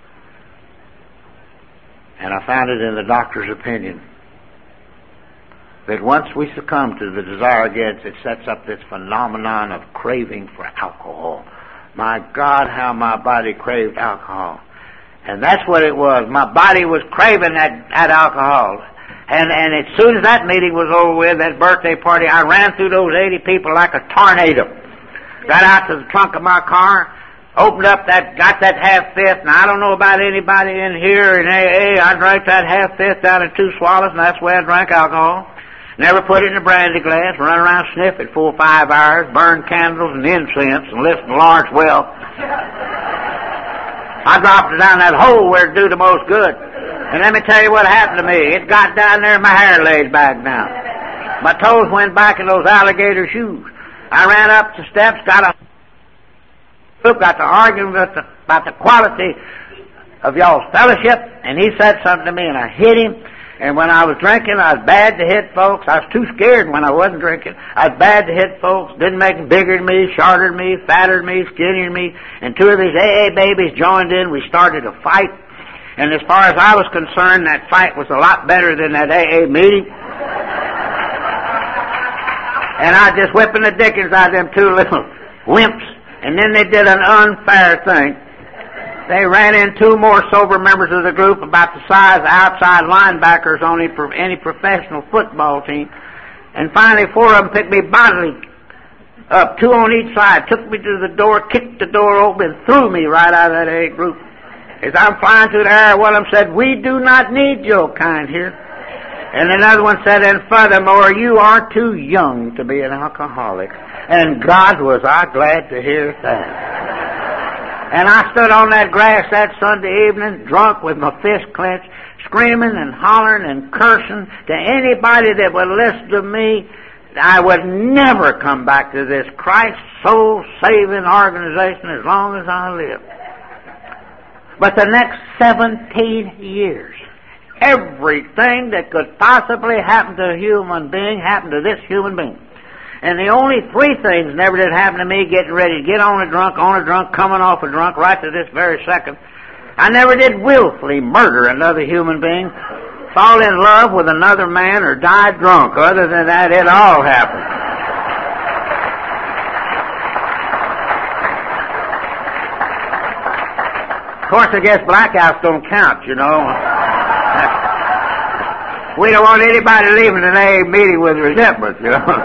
S3: And I found it in the doctor's opinion that once we succumb to the desire against, it sets up this phenomenon of craving for alcohol. My God, how my body craved alcohol. And that's what it was. My body was craving that alcohol. And as soon as that meeting was over with, that birthday party, I ran through those 80 people like a tornado. Got out to the trunk of my car, opened up got that half-fifth. Now, I don't know about anybody in here in AA. I drank that half-fifth down in 2 swallows, and that's the way I drank alcohol. Never put it in a brandy glass, run around sniff it 4 or 5 hours, burn candles and incense, and listen to Lawrence Welk. I dropped it down that hole where it do the most good. And let me tell you what happened to me. It got down there, my hair laid back down. My toes went back in those alligator shoes. I ran up the steps, got to arguing about the quality of y'all's fellowship, and he said something to me, and I hit him. And when I was drinking, I was bad to hit folks. I was too scared when I wasn't drinking. I was bad to hit folks. Didn't make them bigger than me, shorter than me, fatter than me, skinnier than me. And 2 of these AA babies joined in. We started a fight. And as far as I was concerned, that fight was a lot better than that AA meeting. And I was just whipping the dickens out of them 2 little wimps. And then they did an unfair thing. They ran in 2 more sober members of the group about the size of outside linebackers on any professional football team. And finally 4 of them picked me bodily up, 2 on each side, took me to the door, kicked the door open, and threw me right out of that A group. As I'm flying through the air, one of them said, "We do not need your kind here." And another one said, "And furthermore, you are too young to be an alcoholic." And God was I glad to hear that. And I stood on that grass that Sunday evening, drunk with my fist clenched, screaming and hollering and cursing to anybody that would listen to me. I would never come back to this Christ soul-saving organization as long as I live. But the next 17 years, everything that could possibly happen to a human being happened to this human being. And the only 3 things never did happen to me: getting ready to get on a drunk, coming off a drunk, right to this very second. I never did willfully murder another human being, fall in love with another man, or die drunk. Other than that, it all happened. Of course, I guess blackouts don't count, you know. We don't want anybody leaving an AA meeting with resentment, you know.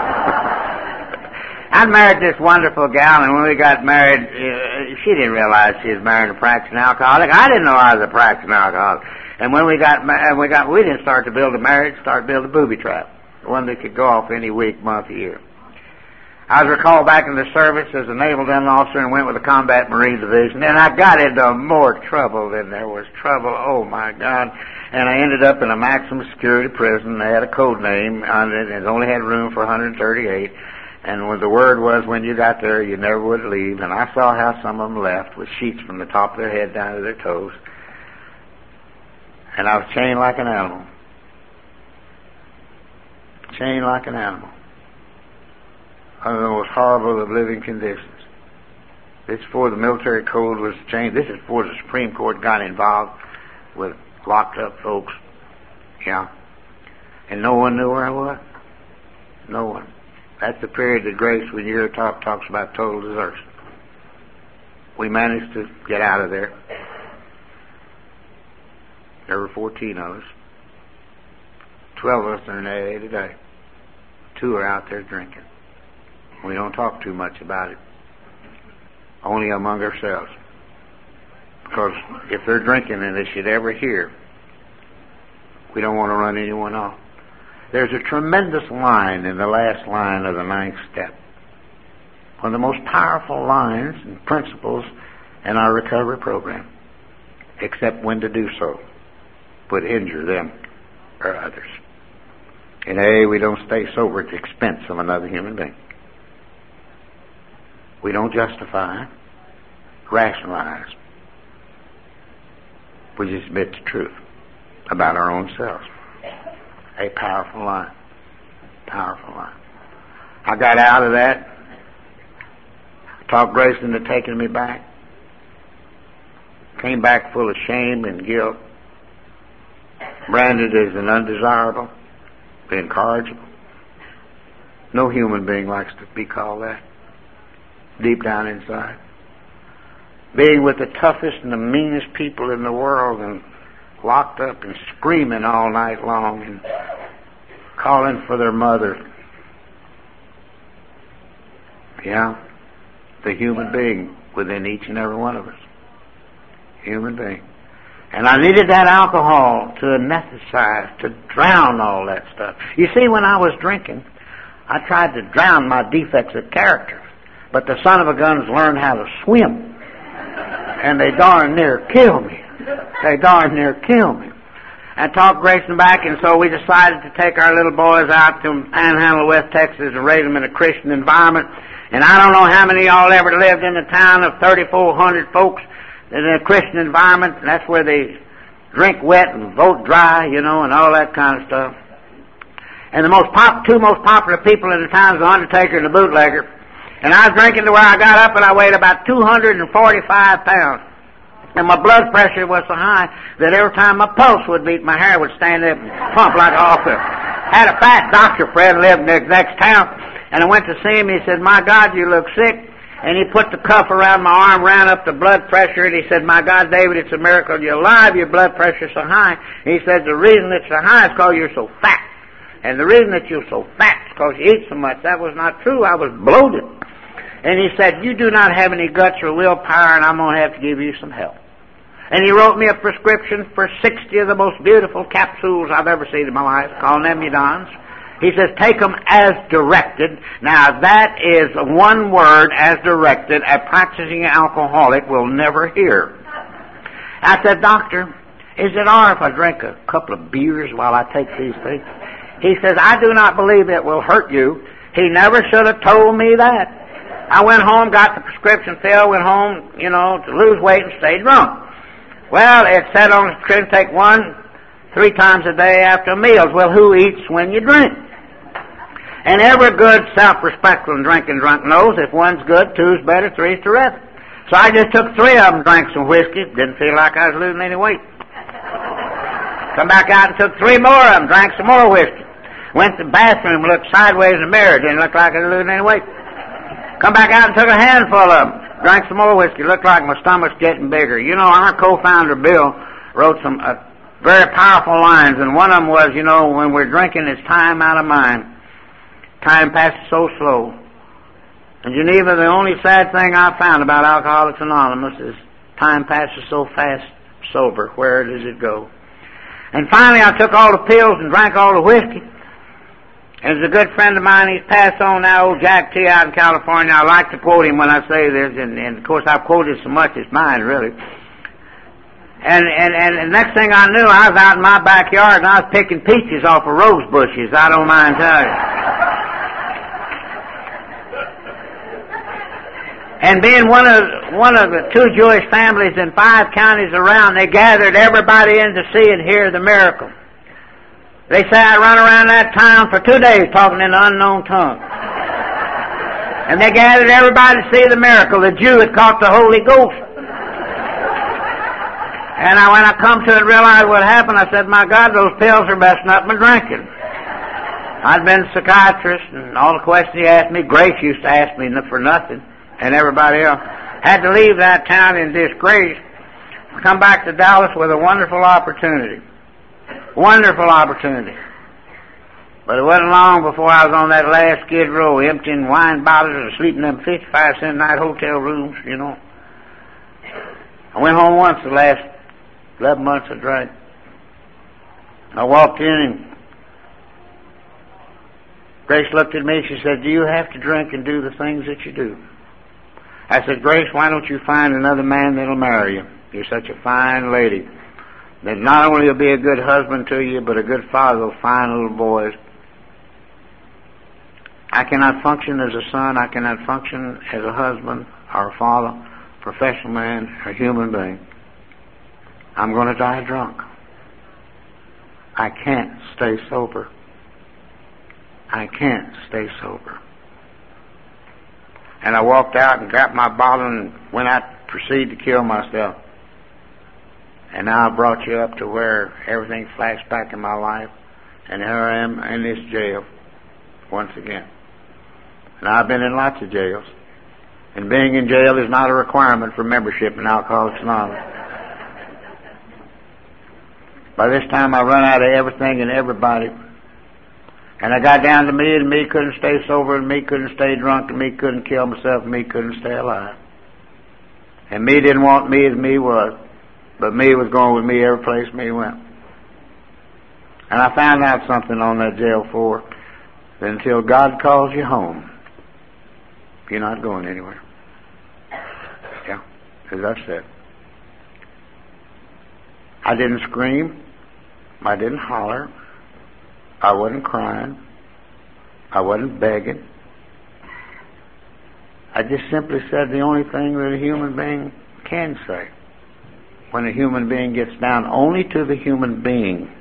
S3: I married this wonderful gal, and when we got married, she didn't realize she was marrying a practicing alcoholic. I didn't know I was a practicing alcoholic. And when we didn't start to build a marriage, start to build a booby trap, one that could go off any week, month, year. I was recalled back in the service as a naval dental officer and went with the Combat Marine Division, and I got into more trouble than there was trouble. Oh my God. And I ended up in a maximum security prison. They had a code name on it, and it only had room for 138. And when the word was, when you got there, you never would leave. And I saw how some of them left with sheets from the top of their head down to their toes. And I was chained like an animal. Chained like an animal. Under the most horrible of living conditions. This is before the military code was changed. This is before the Supreme Court got involved with locked up folks. Yeah. And no one knew where I was. No one. That's the period that Grace, when you're talks about total desertion. We managed to get out of there. There were 14 of us. 12 of us are in AA today. 2 are out there drinking. We don't talk too much about it. Only among ourselves. Because if they're drinking and they should ever hear, we don't want to run anyone off. There's a tremendous line in the last line of the 9th step. One of the most powerful lines and principles in our recovery program. Except when to do so would injure them or others. In AA, we don't stay sober at the expense of another human being. We don't justify, rationalize. We just admit the truth about our own selves. A powerful line. Powerful line. I got out of that. Talked Grace into taking me back. Came back full of shame and guilt. Branded as an undesirable, incorrigible. No human being likes to be called that. Deep down inside. Being with the toughest and the meanest people in the world and locked up and screaming all night long and calling for their mother. Yeah, the human being within each and every one of us. Human being. And I needed that alcohol to anesthetize, to drown all that stuff. You see, when I was drinking, I tried to drown my defects of character. But the son of a guns learned how to swim. And they darn near killed me. They darn near killed me. I talked Grayson back, and so we decided to take our little boys out to Panhandle, West Texas, and raise them in a Christian environment. And I don't know how many of y'all ever lived in a town of 3,400 folks in a Christian environment. That's where they drink wet and vote dry, you know, and all that kind of stuff. And the two most popular people in the town is the undertaker and the bootlegger. And I was drinking to where I got up and I weighed about 245 pounds. And my blood pressure was so high that every time my pulse would beat, my hair would stand up and pump like an officer. Had a fat doctor friend lived in the next town, and I went to see him. He said, "My God, you look sick." And he put the cuff around my arm, ran up the blood pressure, and he said, "My God, David, it's a miracle you're alive. Your blood pressure's so high." And he said, "The reason it's so high is because you're so fat. And the reason that you're so fat is because you eat so much." That was not true. I was bloated. And he said, "You do not have any guts or willpower, and I'm going to have to give you some help." And he wrote me a prescription for 60 of the most beautiful capsules I've ever seen in my life, called Nemudons. He says, "Take them as directed." Now, that is one word, as directed, a practicing alcoholic will never hear. I said, "Doctor, is it all right if I drink a couple of beers while I take these things?" He says, "I do not believe it will hurt you." He never should have told me that. I went home, got the prescription filled, went home, to lose weight and stay drunk. Well, it said on the prescription, take 1 3 times a day after meals. Well, who eats when you drink? And every good, self-respectful and drinking drunk knows if one's good, 2's better, 3's terrific. So I just took 3 of them, drank some whiskey, didn't feel like I was losing any weight. Come back out and took 3 more of them, drank some more whiskey. Went to the bathroom, looked sideways in the mirror, didn't look like I was losing any weight. Come back out and took a handful of them, drank some more whiskey, looked like my stomach's getting bigger. Our co-founder, Bill, wrote some very powerful lines, and one of them was, when we're drinking, it's time out of mind. Time passes so slow. And Geneva, the only sad thing I found about Alcoholics Anonymous is time passes so fast sober. Where does it go? And finally I took all the pills and drank all the whiskey. And there's a good friend of mine, he's passed on now, old Jack T. out in California. I like to quote him when I say this, and of course I've quoted so much it's mine, really. And the next thing I knew, I was out in my backyard and I was picking peaches off of rose bushes. I don't mind telling you. And being one of the 2 Jewish families in 5 counties around, they gathered everybody in to see and hear the miracle. They say I run around that town for 2 days talking in an unknown tongue. And they gathered everybody to see the miracle. The Jew had caught the Holy Ghost. And when I come to it and realized what happened, I said, "My God, those pills are messing up my drinking." I'd been a psychiatrist, and all the questions he asked me, Grace used to ask me for nothing, and everybody else. Had to leave that town in disgrace, come back to Dallas with a wonderful opportunity. Wonderful opportunity. But it wasn't long before I was on that last Skid Row, emptying wine bottles and sleeping in them 55-cent night hotel rooms, I went home once the last 11 months I drank. I walked in and Grace looked at me, she said, "Do you have to drink and do the things that you do?" I said, "Grace, why don't you find another man that'll marry you? You're such a fine lady. That not only will be a good husband to you, but a good father of fine little boys. I cannot function as a son, I cannot function as a husband or a father, professional man, or human being. I'm going to die drunk. I can't stay sober. I can't stay sober." And I walked out and got my bottle and went out to proceed to kill myself. And now I brought you up to where everything flashed back in my life, and here I am in this jail once again. And I've been in lots of jails, and being in jail is not a requirement for membership in Alcoholics Anonymous. By this time I run out of everything and everybody, and I got down to me, and me couldn't stay sober, and me couldn't stay drunk, and me couldn't kill myself, and me couldn't stay alive. And me didn't want me as me was, but me was going with me every place me went. And I found out something on that jail floor, that until God calls you home, you're not going anywhere. Yeah, as I said. I didn't scream. I didn't holler. I wasn't crying. I wasn't begging. I just simply said the only thing that a human being can say when a human being gets down, only to the human being.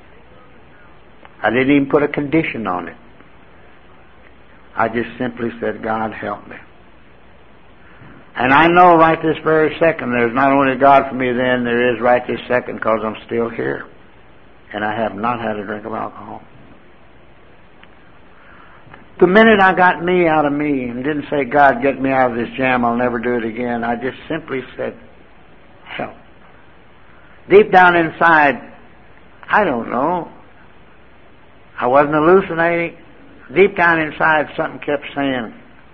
S3: I didn't even put a condition on it. I just simply said, "God help me." And I know right this very second there's not only God for me then, there is right this second, because I'm still here. And I have not had a drink of alcohol. The minute I got me out of me and didn't say, God, get me out of this jam, I'll never do it again, I just simply said, help. Deep down inside, I don't know. I wasn't hallucinating. Deep down inside, something kept saying,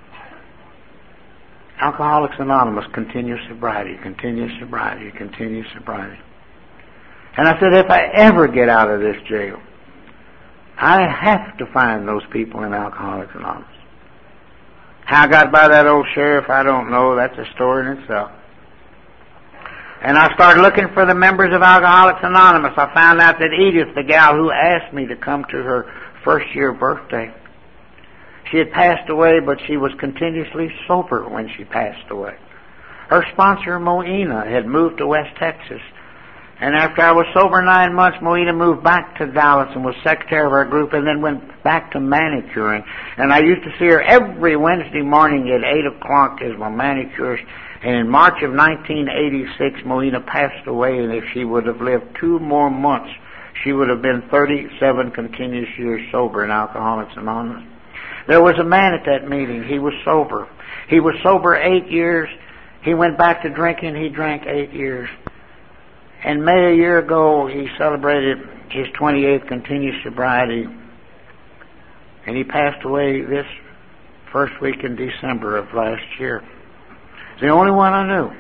S3: Alcoholics Anonymous, continue sobriety, continue sobriety, continue sobriety. And I said, if I ever get out of this jail, I have to find those people in Alcoholics Anonymous. How I got by that old sheriff, I don't know. That's a story in itself. And I started looking for the members of Alcoholics Anonymous. I found out that Edith, the gal who asked me to come to her first-year birthday, she had passed away, but she was continuously sober when she passed away. Her sponsor, Moena, had moved to West Texas. And after I was sober 9 months, Moena moved back to Dallas and was secretary of our group and then went back to manicuring. And I used to see her every Wednesday morning at 8 o'clock as my manicurist. And in March of 1986, Moena passed away, and if she would have lived 2 more months, she would have been 37 continuous years sober in Alcoholics Anonymous. There was a man at that meeting. He was sober. He was sober 8 years. He went back to drinking. He drank 8 years. And May a year ago, he celebrated his 28th continuous sobriety, and he passed away this first week in December of last year. It's the only one I knew.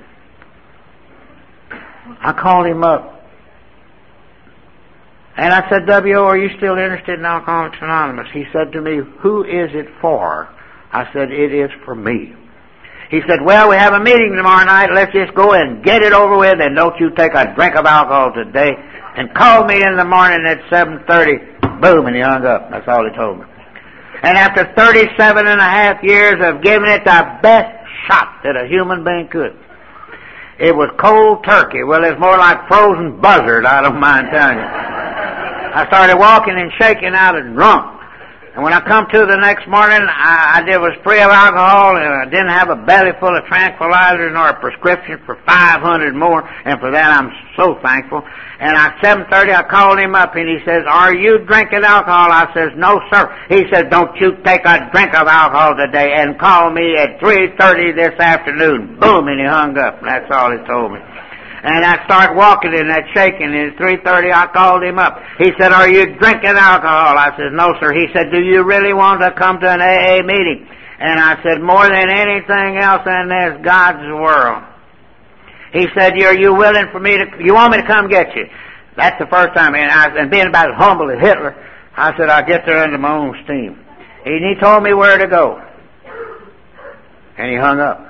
S3: I called him up, and I said, W.O., are you still interested in Alcoholics Anonymous? He said to me, who is it for? I said, it is for me. He said, well, we have a meeting tomorrow night. Let's just go and get it over with, and don't you take a drink of alcohol today. And call me in the morning at 7:30. Boom, and he hung up. That's all he told me. And after 37 and a half years of giving it the best shot that a human being could, it was cold turkey. Well, it's more like frozen buzzard, I don't mind telling you. I started walking and shaking out and drunk. And when I come to the next morning, I was free of alcohol, and I didn't have a belly full of tranquilizers nor a prescription for 500 more, and for that I'm so thankful. And at 7:30 I called him up, and he says, are you drinking alcohol? I says, no, sir. He says, don't you take a drink of alcohol today, and call me at 3:30 this afternoon. Boom, and he hung up. That's all he told me. And I started walking and that shaking, and at 3:30 I called him up. He said, are you drinking alcohol? I said, no, sir. He said, do you really want to come to an AA meeting? And I said, more than anything else in this God's world. He said, are you willing for me to, you want me to come get you? That's the first time, and being about as humble as Hitler, I said, I'll get there under my own steam. And he told me where to go. And he hung up.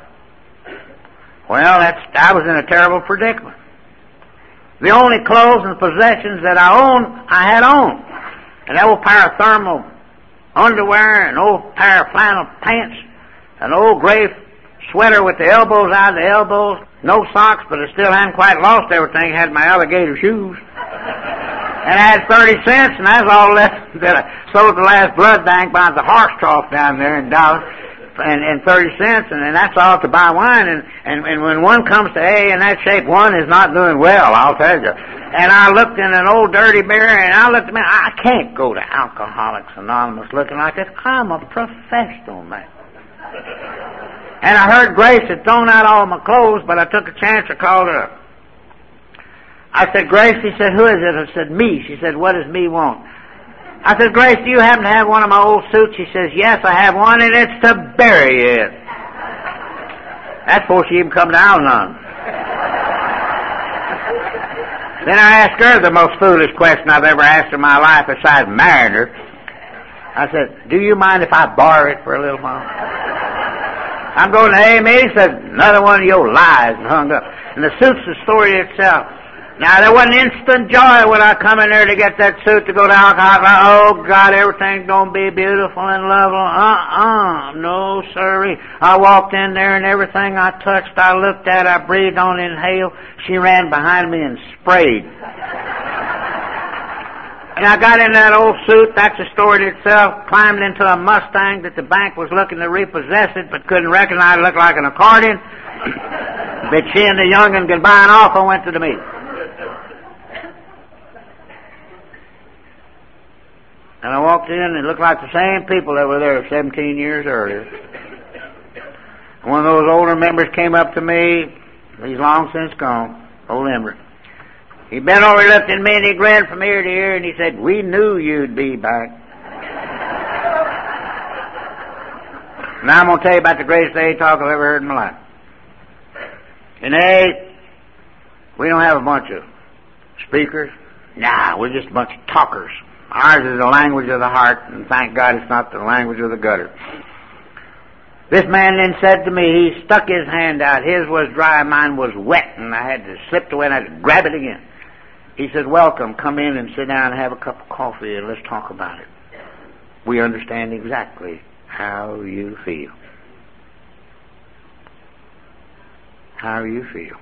S3: Well, I was in a terrible predicament. The only clothes and possessions that I had on. An old pair of thermal underwear, an old pair of flannel pants, an old gray sweater with the elbows out of the elbows, no socks, but I still hadn't quite lost everything, had my alligator shoes. And I had 30 cents, and that's all left that I sold the last blood bank by the horse trough down there in Dallas. And 30 cents, and that's all to buy wine. And when one comes to AA in that shape, one is not doing well, I'll tell you. And I looked in an old dirty beer, and I looked at me, I can't go to Alcoholics Anonymous looking like this. I'm a professional man. And I heard Grace had thrown out all my clothes, but I took a chance. I called her up. I said, Grace, he said, who is it? I said, me. She said, what does me want? I said, Grace, do you happen to have one of my old suits? She says, yes, I have one, and it's to bury it. That's before she even come to Al-Anon. Then I asked her the most foolish question I've ever asked in my life besides marrying her. I said, do you mind if I borrow it for a little while? I'm going to AA meeting. He said, another one of your lies, and hung up. And the suit's the story itself. Now, there wasn't instant joy when I come in there to get that suit to go to alcohol. Oh, God, everything's going to be beautiful and lovely. No, sirree. I walked in there and everything I touched, I looked at, I breathed on, inhaled. She ran behind me and sprayed. And I got in that old suit, that's the story itself, climbed into a Mustang that the bank was looking to repossess it, but couldn't recognize it looked like an accordion. But she and the young'un goodbye and off I went to the meeting. And I walked in, and it looked like the same people that were there 17 years earlier. And one of those older members came up to me. He's long since gone, old Emmert. He bent over, looked at me, and he grinned from ear to ear, and he said, "We knew you'd be back." Now I'm going to tell you about the greatest A talk I've ever heard in my life. In A, we don't have a bunch of speakers. Nah, we're just a bunch of talkers. Ours is the language of the heart, and thank God it's not the language of the gutter. This man then said to me, he stuck his hand out. His was dry, mine was wet, and I had to slip away and I had to grab it again. He said, "Welcome, come in and sit down and have a cup of coffee and let's talk about it. We understand exactly how you feel." How you feel.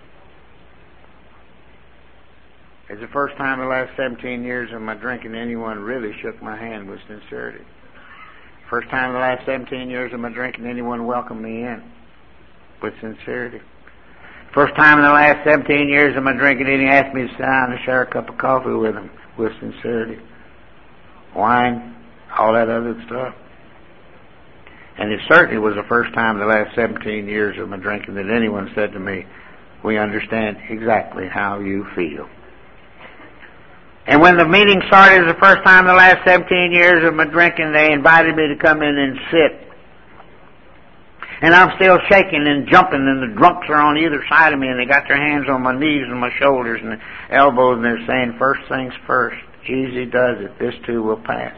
S3: It's the first time in the last 17 years of my drinking anyone really shook my hand with sincerity. First time in the last 17 years of my drinking anyone welcomed me in with sincerity. First time in the last 17 years of my drinking anyone asked me to sit down and share a cup of coffee with him with sincerity. Wine, all that other stuff. And it certainly was the first time in the last 17 years of my drinking that anyone said to me, "We understand exactly how you feel." And when the meeting started, it was the first time in the last 17 years of my drinking, they invited me to come in and sit. And I'm still shaking and jumping, and the drunks are on either side of me, and they got their hands on my knees and my shoulders and elbows, and they're saying, "First things first. Easy does it. This too will pass."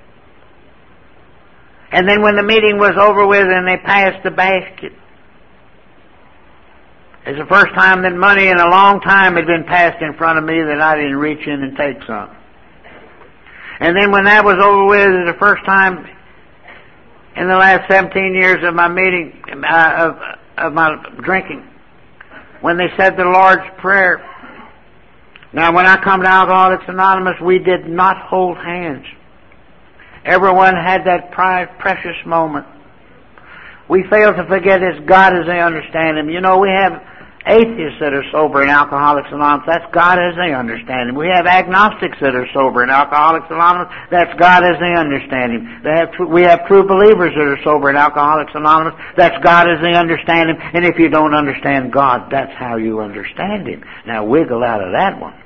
S3: And then when the meeting was over with and they passed the basket, it's the first time that money in a long time had been passed in front of me that I didn't reach in and take some. And then when that was over with, it was the first time in the last 17 years of my meeting, of my drinking, when they said the Lord's Prayer. Now, when I come to Alcoholics Anonymous, we did not hold hands. Everyone had that precious moment. We fail to forget it's God as they understand Him. You know, we have atheists that are sober in Alcoholics Anonymous. That's God as they understand Him. We have agnostics that are sober in Alcoholics Anonymous. That's God as they understand Him. We have true believers that are sober in Alcoholics Anonymous. That's God as they understand Him. And if you don't understand God, that's how you understand Him. Now wiggle out of that one.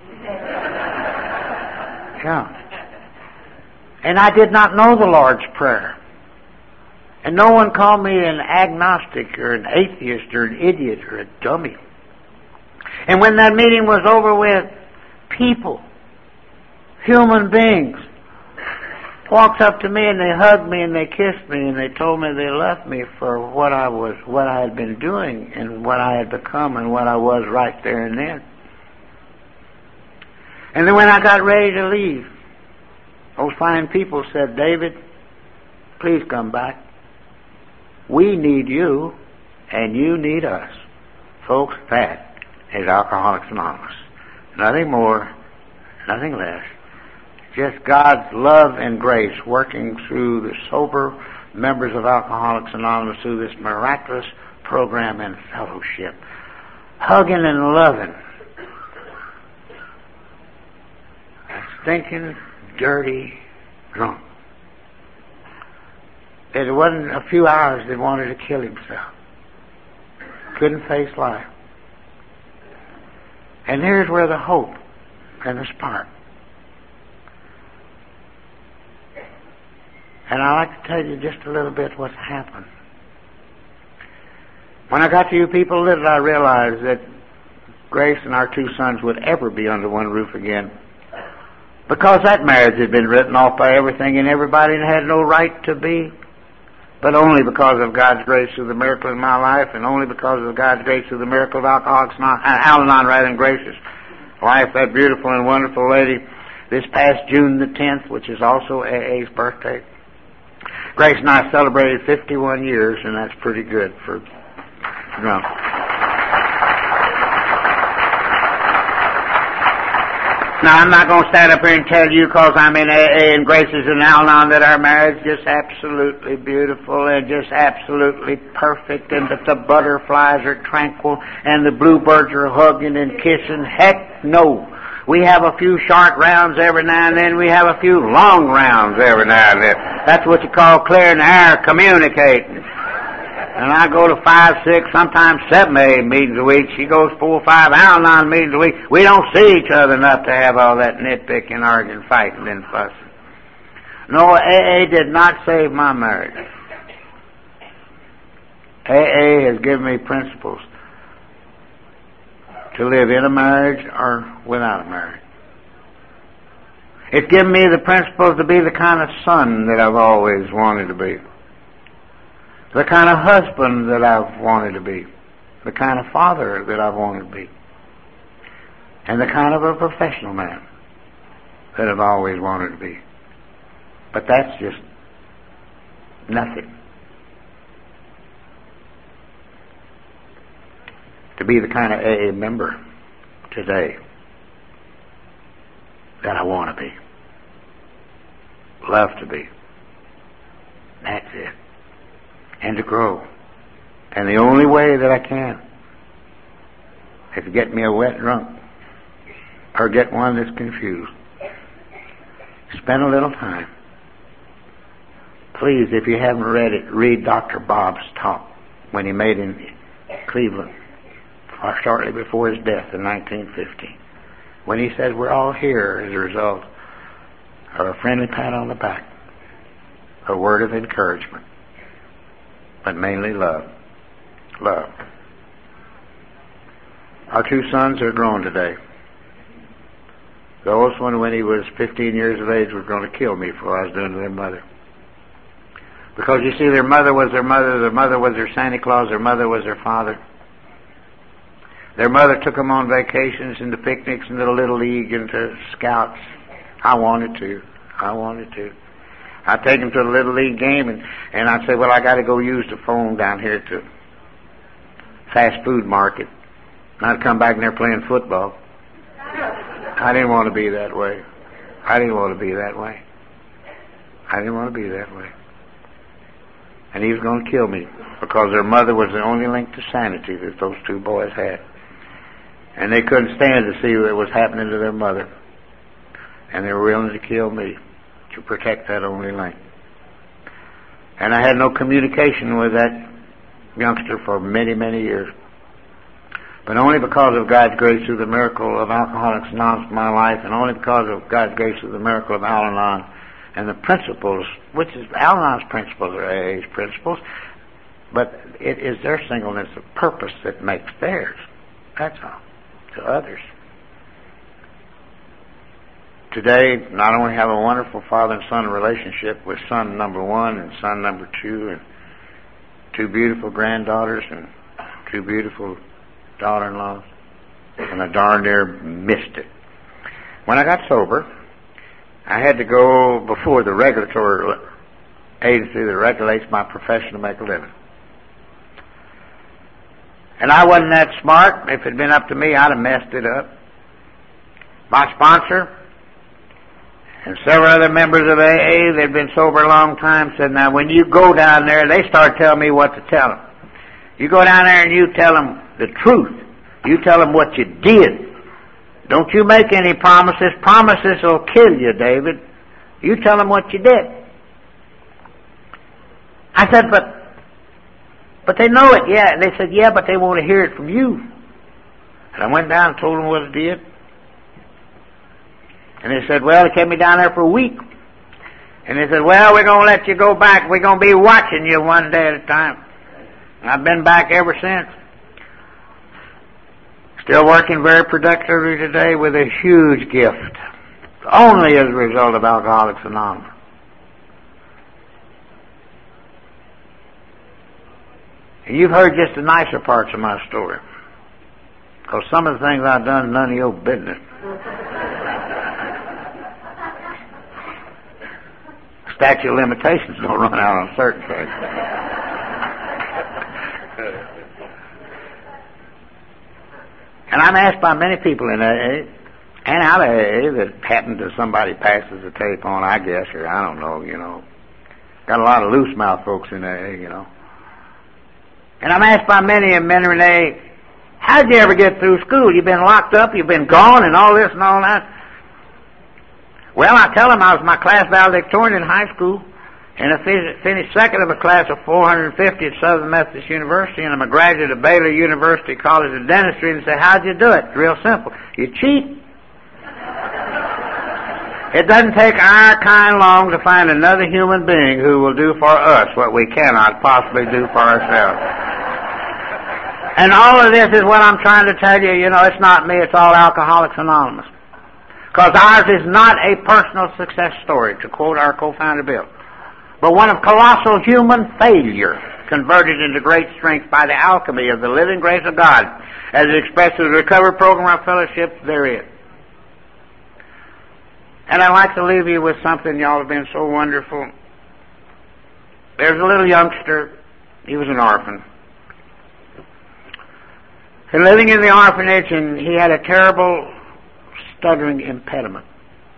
S3: Yeah. And I did not know the Lord's Prayer. And no one called me an agnostic or an atheist or an idiot or a dummy. And when that meeting was over with, people, human beings, walked up to me and they hugged me and they kissed me and they told me they loved me for what I had been doing and what I had become and what I was right there and then. And then when I got ready to leave, those fine people said, "David, please come back. We need you, and you need us." Folks, that is Alcoholics Anonymous. Nothing more, nothing less. Just God's love and grace working through the sober members of Alcoholics Anonymous through this miraculous program and fellowship. Hugging and loving. A stinking, dirty drunk. It wasn't a few hours that wanted to kill himself. Couldn't face life. And here's where the hope and the spark. And I'd like to tell you just a little bit what's happened. When I got to you people little, I realized that Grace and our two sons would ever be under one roof again. Because that marriage had been written off by everything and everybody and had no right to be. But only because of God's grace through the miracle in my life, and only because of God's grace through the miracle of Alcoholics Al-Anon, rather than Grace's wife, that beautiful and wonderful lady, this past June the 10th, which is also AA's birthday. Grace and I celebrated 51 years, and that's pretty good for drunk. Now, I'm not going to stand up here and tell you because I'm in AA and Grace is in Al-Anon that our marriage is just absolutely beautiful and just absolutely perfect and that the butterflies are tranquil and the bluebirds are hugging and kissing. Heck no. We have a few short rounds every now and then. We have a few long rounds every now and then. That's what you call clearing the air, communicating. And I go to 5, 6, sometimes 7 AA meetings a week. She goes 4 or 5 Al-Anon meetings a week. We don't see each other enough to have all that nitpicking, arguing, fighting, and fussing. No, AA did not save my marriage. AA has given me principles to live in a marriage or without a marriage. It's given me the principles to be the kind of son that I've always wanted to be, the kind of husband that I've wanted to be, the kind of father that I've wanted to be, and the kind of a professional man that I've always wanted to be. But that's just nothing. To be the kind of AA member today that I want to be, love to be. That's it. And to grow. And the only way that I can is to get me a wet drunk or get one that's confused. Spend a little time. Please, if you haven't read it, read Dr. Bob's talk when he made in Cleveland shortly before his death in 1950, when he said we're all here as a result of a friendly pat on the back, a word of encouragement, but mainly love. Love. Our 2 sons are grown today. The oldest one, when he was 15 years of age, was going to kill me for what I was doing to their mother. Because you see, their mother was their Santa Claus, their mother was their father. Their mother took them on vacations and to picnics and to the Little League and to scouts. I wanted to. I'd take them to the Little League game and I'd say, well, I got to go use the phone down here to fast food market. And I'd come back and they're playing football. I didn't want to be that way. And he was going to kill me because their mother was the only link to sanity that those 2 boys had. And they couldn't stand to see what was happening to their mother. And they were willing to kill me to protect that only link. And I had no communication with that youngster for many, many years. But only because of God's grace through the miracle of Alcoholics Anonymous in my life, and only because of God's grace through the miracle of Al-Anon and the principles, which is Al-Anon's principles or AA's principles, but it is their singleness of purpose that makes theirs. That's all. To others. Today, not only have a wonderful father and son relationship with son number 1 and son number 2 and 2 beautiful granddaughters and 2 beautiful daughter-in-laws, and I darn near missed it. When I got sober, I had to go before the regulatory agency that regulates my profession to make a living. And I wasn't that smart. If it had been up to me, I'd have messed it up. My sponsor and several other members of AA that had been sober a long time said, now when you go down there, they start telling me what to tell them. You go down there and you tell them the truth. You tell them what you did. Don't you make any promises. Promises will kill you, David. You tell them what you did. I said, but they know it, yeah. They said, yeah, but they want to hear it from you. And I went down and told them what I did. And they said, well, they kept me down there for a week. And they said, well, we're going to let you go back. We're going to be watching you one day at a time. And I've been back ever since. Still working very productively today with a huge gift. Only as a result of Alcoholics Anonymous. And you've heard just the nicer parts of my story. Because some of the things I've done is none of your business. Statute of limitations don't run out on certain things. And I'm asked by many people in AA and out of AA that happen to somebody passes the tape on, I guess, or I don't know, you know. Got a lot of loose mouth folks in AA, you know. And I'm asked by many in AA, How'd you ever get through school? You've been locked up, you've been gone, and all this and all that. Well, I tell him I was my class valedictorian in high school, and I finished second of a class of 450 at Southern Methodist University, and I'm a graduate of Baylor University College of Dentistry. And say, how'd you do it? Real simple. You cheat. It doesn't take our kind long to find another human being who will do for us what we cannot possibly do for ourselves. And all of this is what I'm trying to tell you. You know, it's not me, it's all Alcoholics Anonymous. Because ours is not a personal success story, to quote our co-founder Bill, but one of colossal human failure converted into great strength by the alchemy of the living grace of God, as expressed through the Recovery Program of Fellowship therein. And I'd like to leave you with something. Y'all have been so wonderful. There's a little youngster. He was an orphan. And living in the orphanage, and he had a terrible stuttering impediment.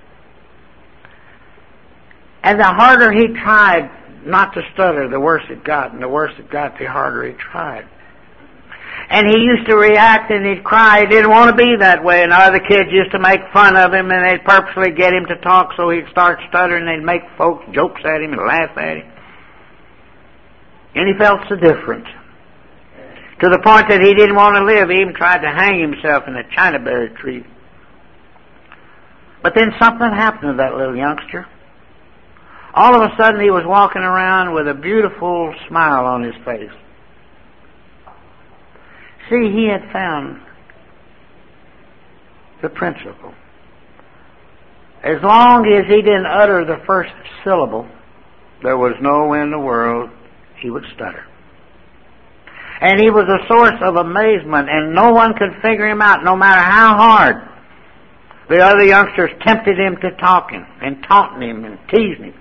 S3: And the harder he tried not to stutter, the worse it got. And the worse it got, the harder he tried. And he used to react and he'd cry. He didn't want to be that way. And other kids used to make fun of him, and they'd purposely get him to talk so he'd start stuttering. They'd make folks jokes at him and laugh at him. And he felt so different, to the point that he didn't want to live. He even tried to hang himself in a chinaberry tree. But then something happened to that little youngster. All of a sudden he was walking around with a beautiful smile on his face. See, he had found the principle. As long as he didn't utter the first syllable, there was no way in the world he would stutter. And he was a source of amazement, and no one could figure him out, no matter how hard the other youngsters tempted him to talking and taunting him and teasing him.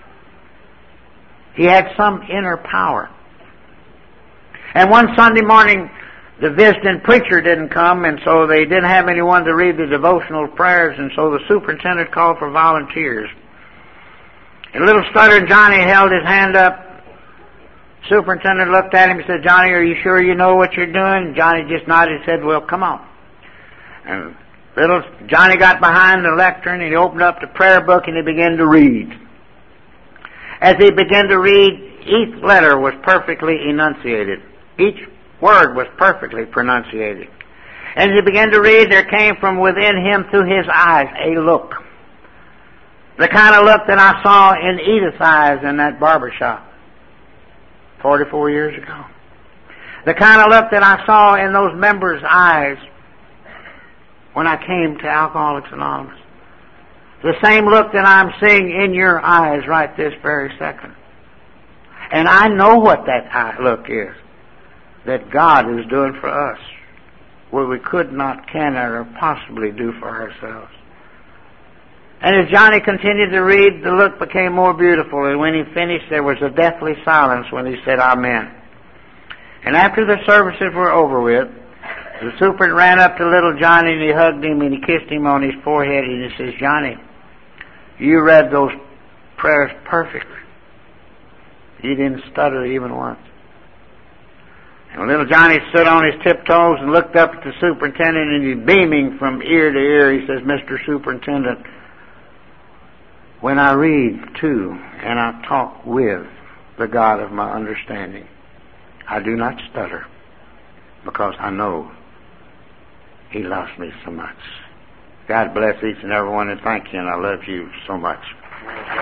S3: He had some inner power. And one Sunday morning, the visiting preacher didn't come, and so they didn't have anyone to read the devotional prayers, and so the superintendent called for volunteers. And little stuttering Johnny held his hand up. Superintendent looked at him and said, Johnny, are you sure you know what you're doing? And Johnny just nodded and said, well, come on. And little Johnny got behind the lectern, and he opened up the prayer book, and he began to read. As he began to read, each letter was perfectly enunciated. Each word was perfectly pronunciated. And as he began to read, there came from within him through his eyes a look. The kind of look that I saw in Edith's eyes in that barber shop 44 years ago. The kind of look that I saw in those members' eyes when I came to Alcoholics Anonymous. The same look that I'm seeing in your eyes right this very second. And I know what that eye look is that God is doing for us, what we could not, cannot, or possibly do for ourselves. And as Johnny continued to read, the look became more beautiful, and when he finished, there was a deathly silence when he said, Amen. And after the services were over with, the superintendent ran up to little Johnny, and he hugged him, and he kissed him on his forehead, and he says, Johnny, you read those prayers perfectly. You didn't stutter even once. And little Johnny stood on his tiptoes and looked up at the superintendent, and he's beaming from ear to ear. He says, Mr. Superintendent, when I read to and I talk with the God of my understanding, I do not stutter, because I know He loves me so much. God bless each and every one, and thank you, and I love you so much.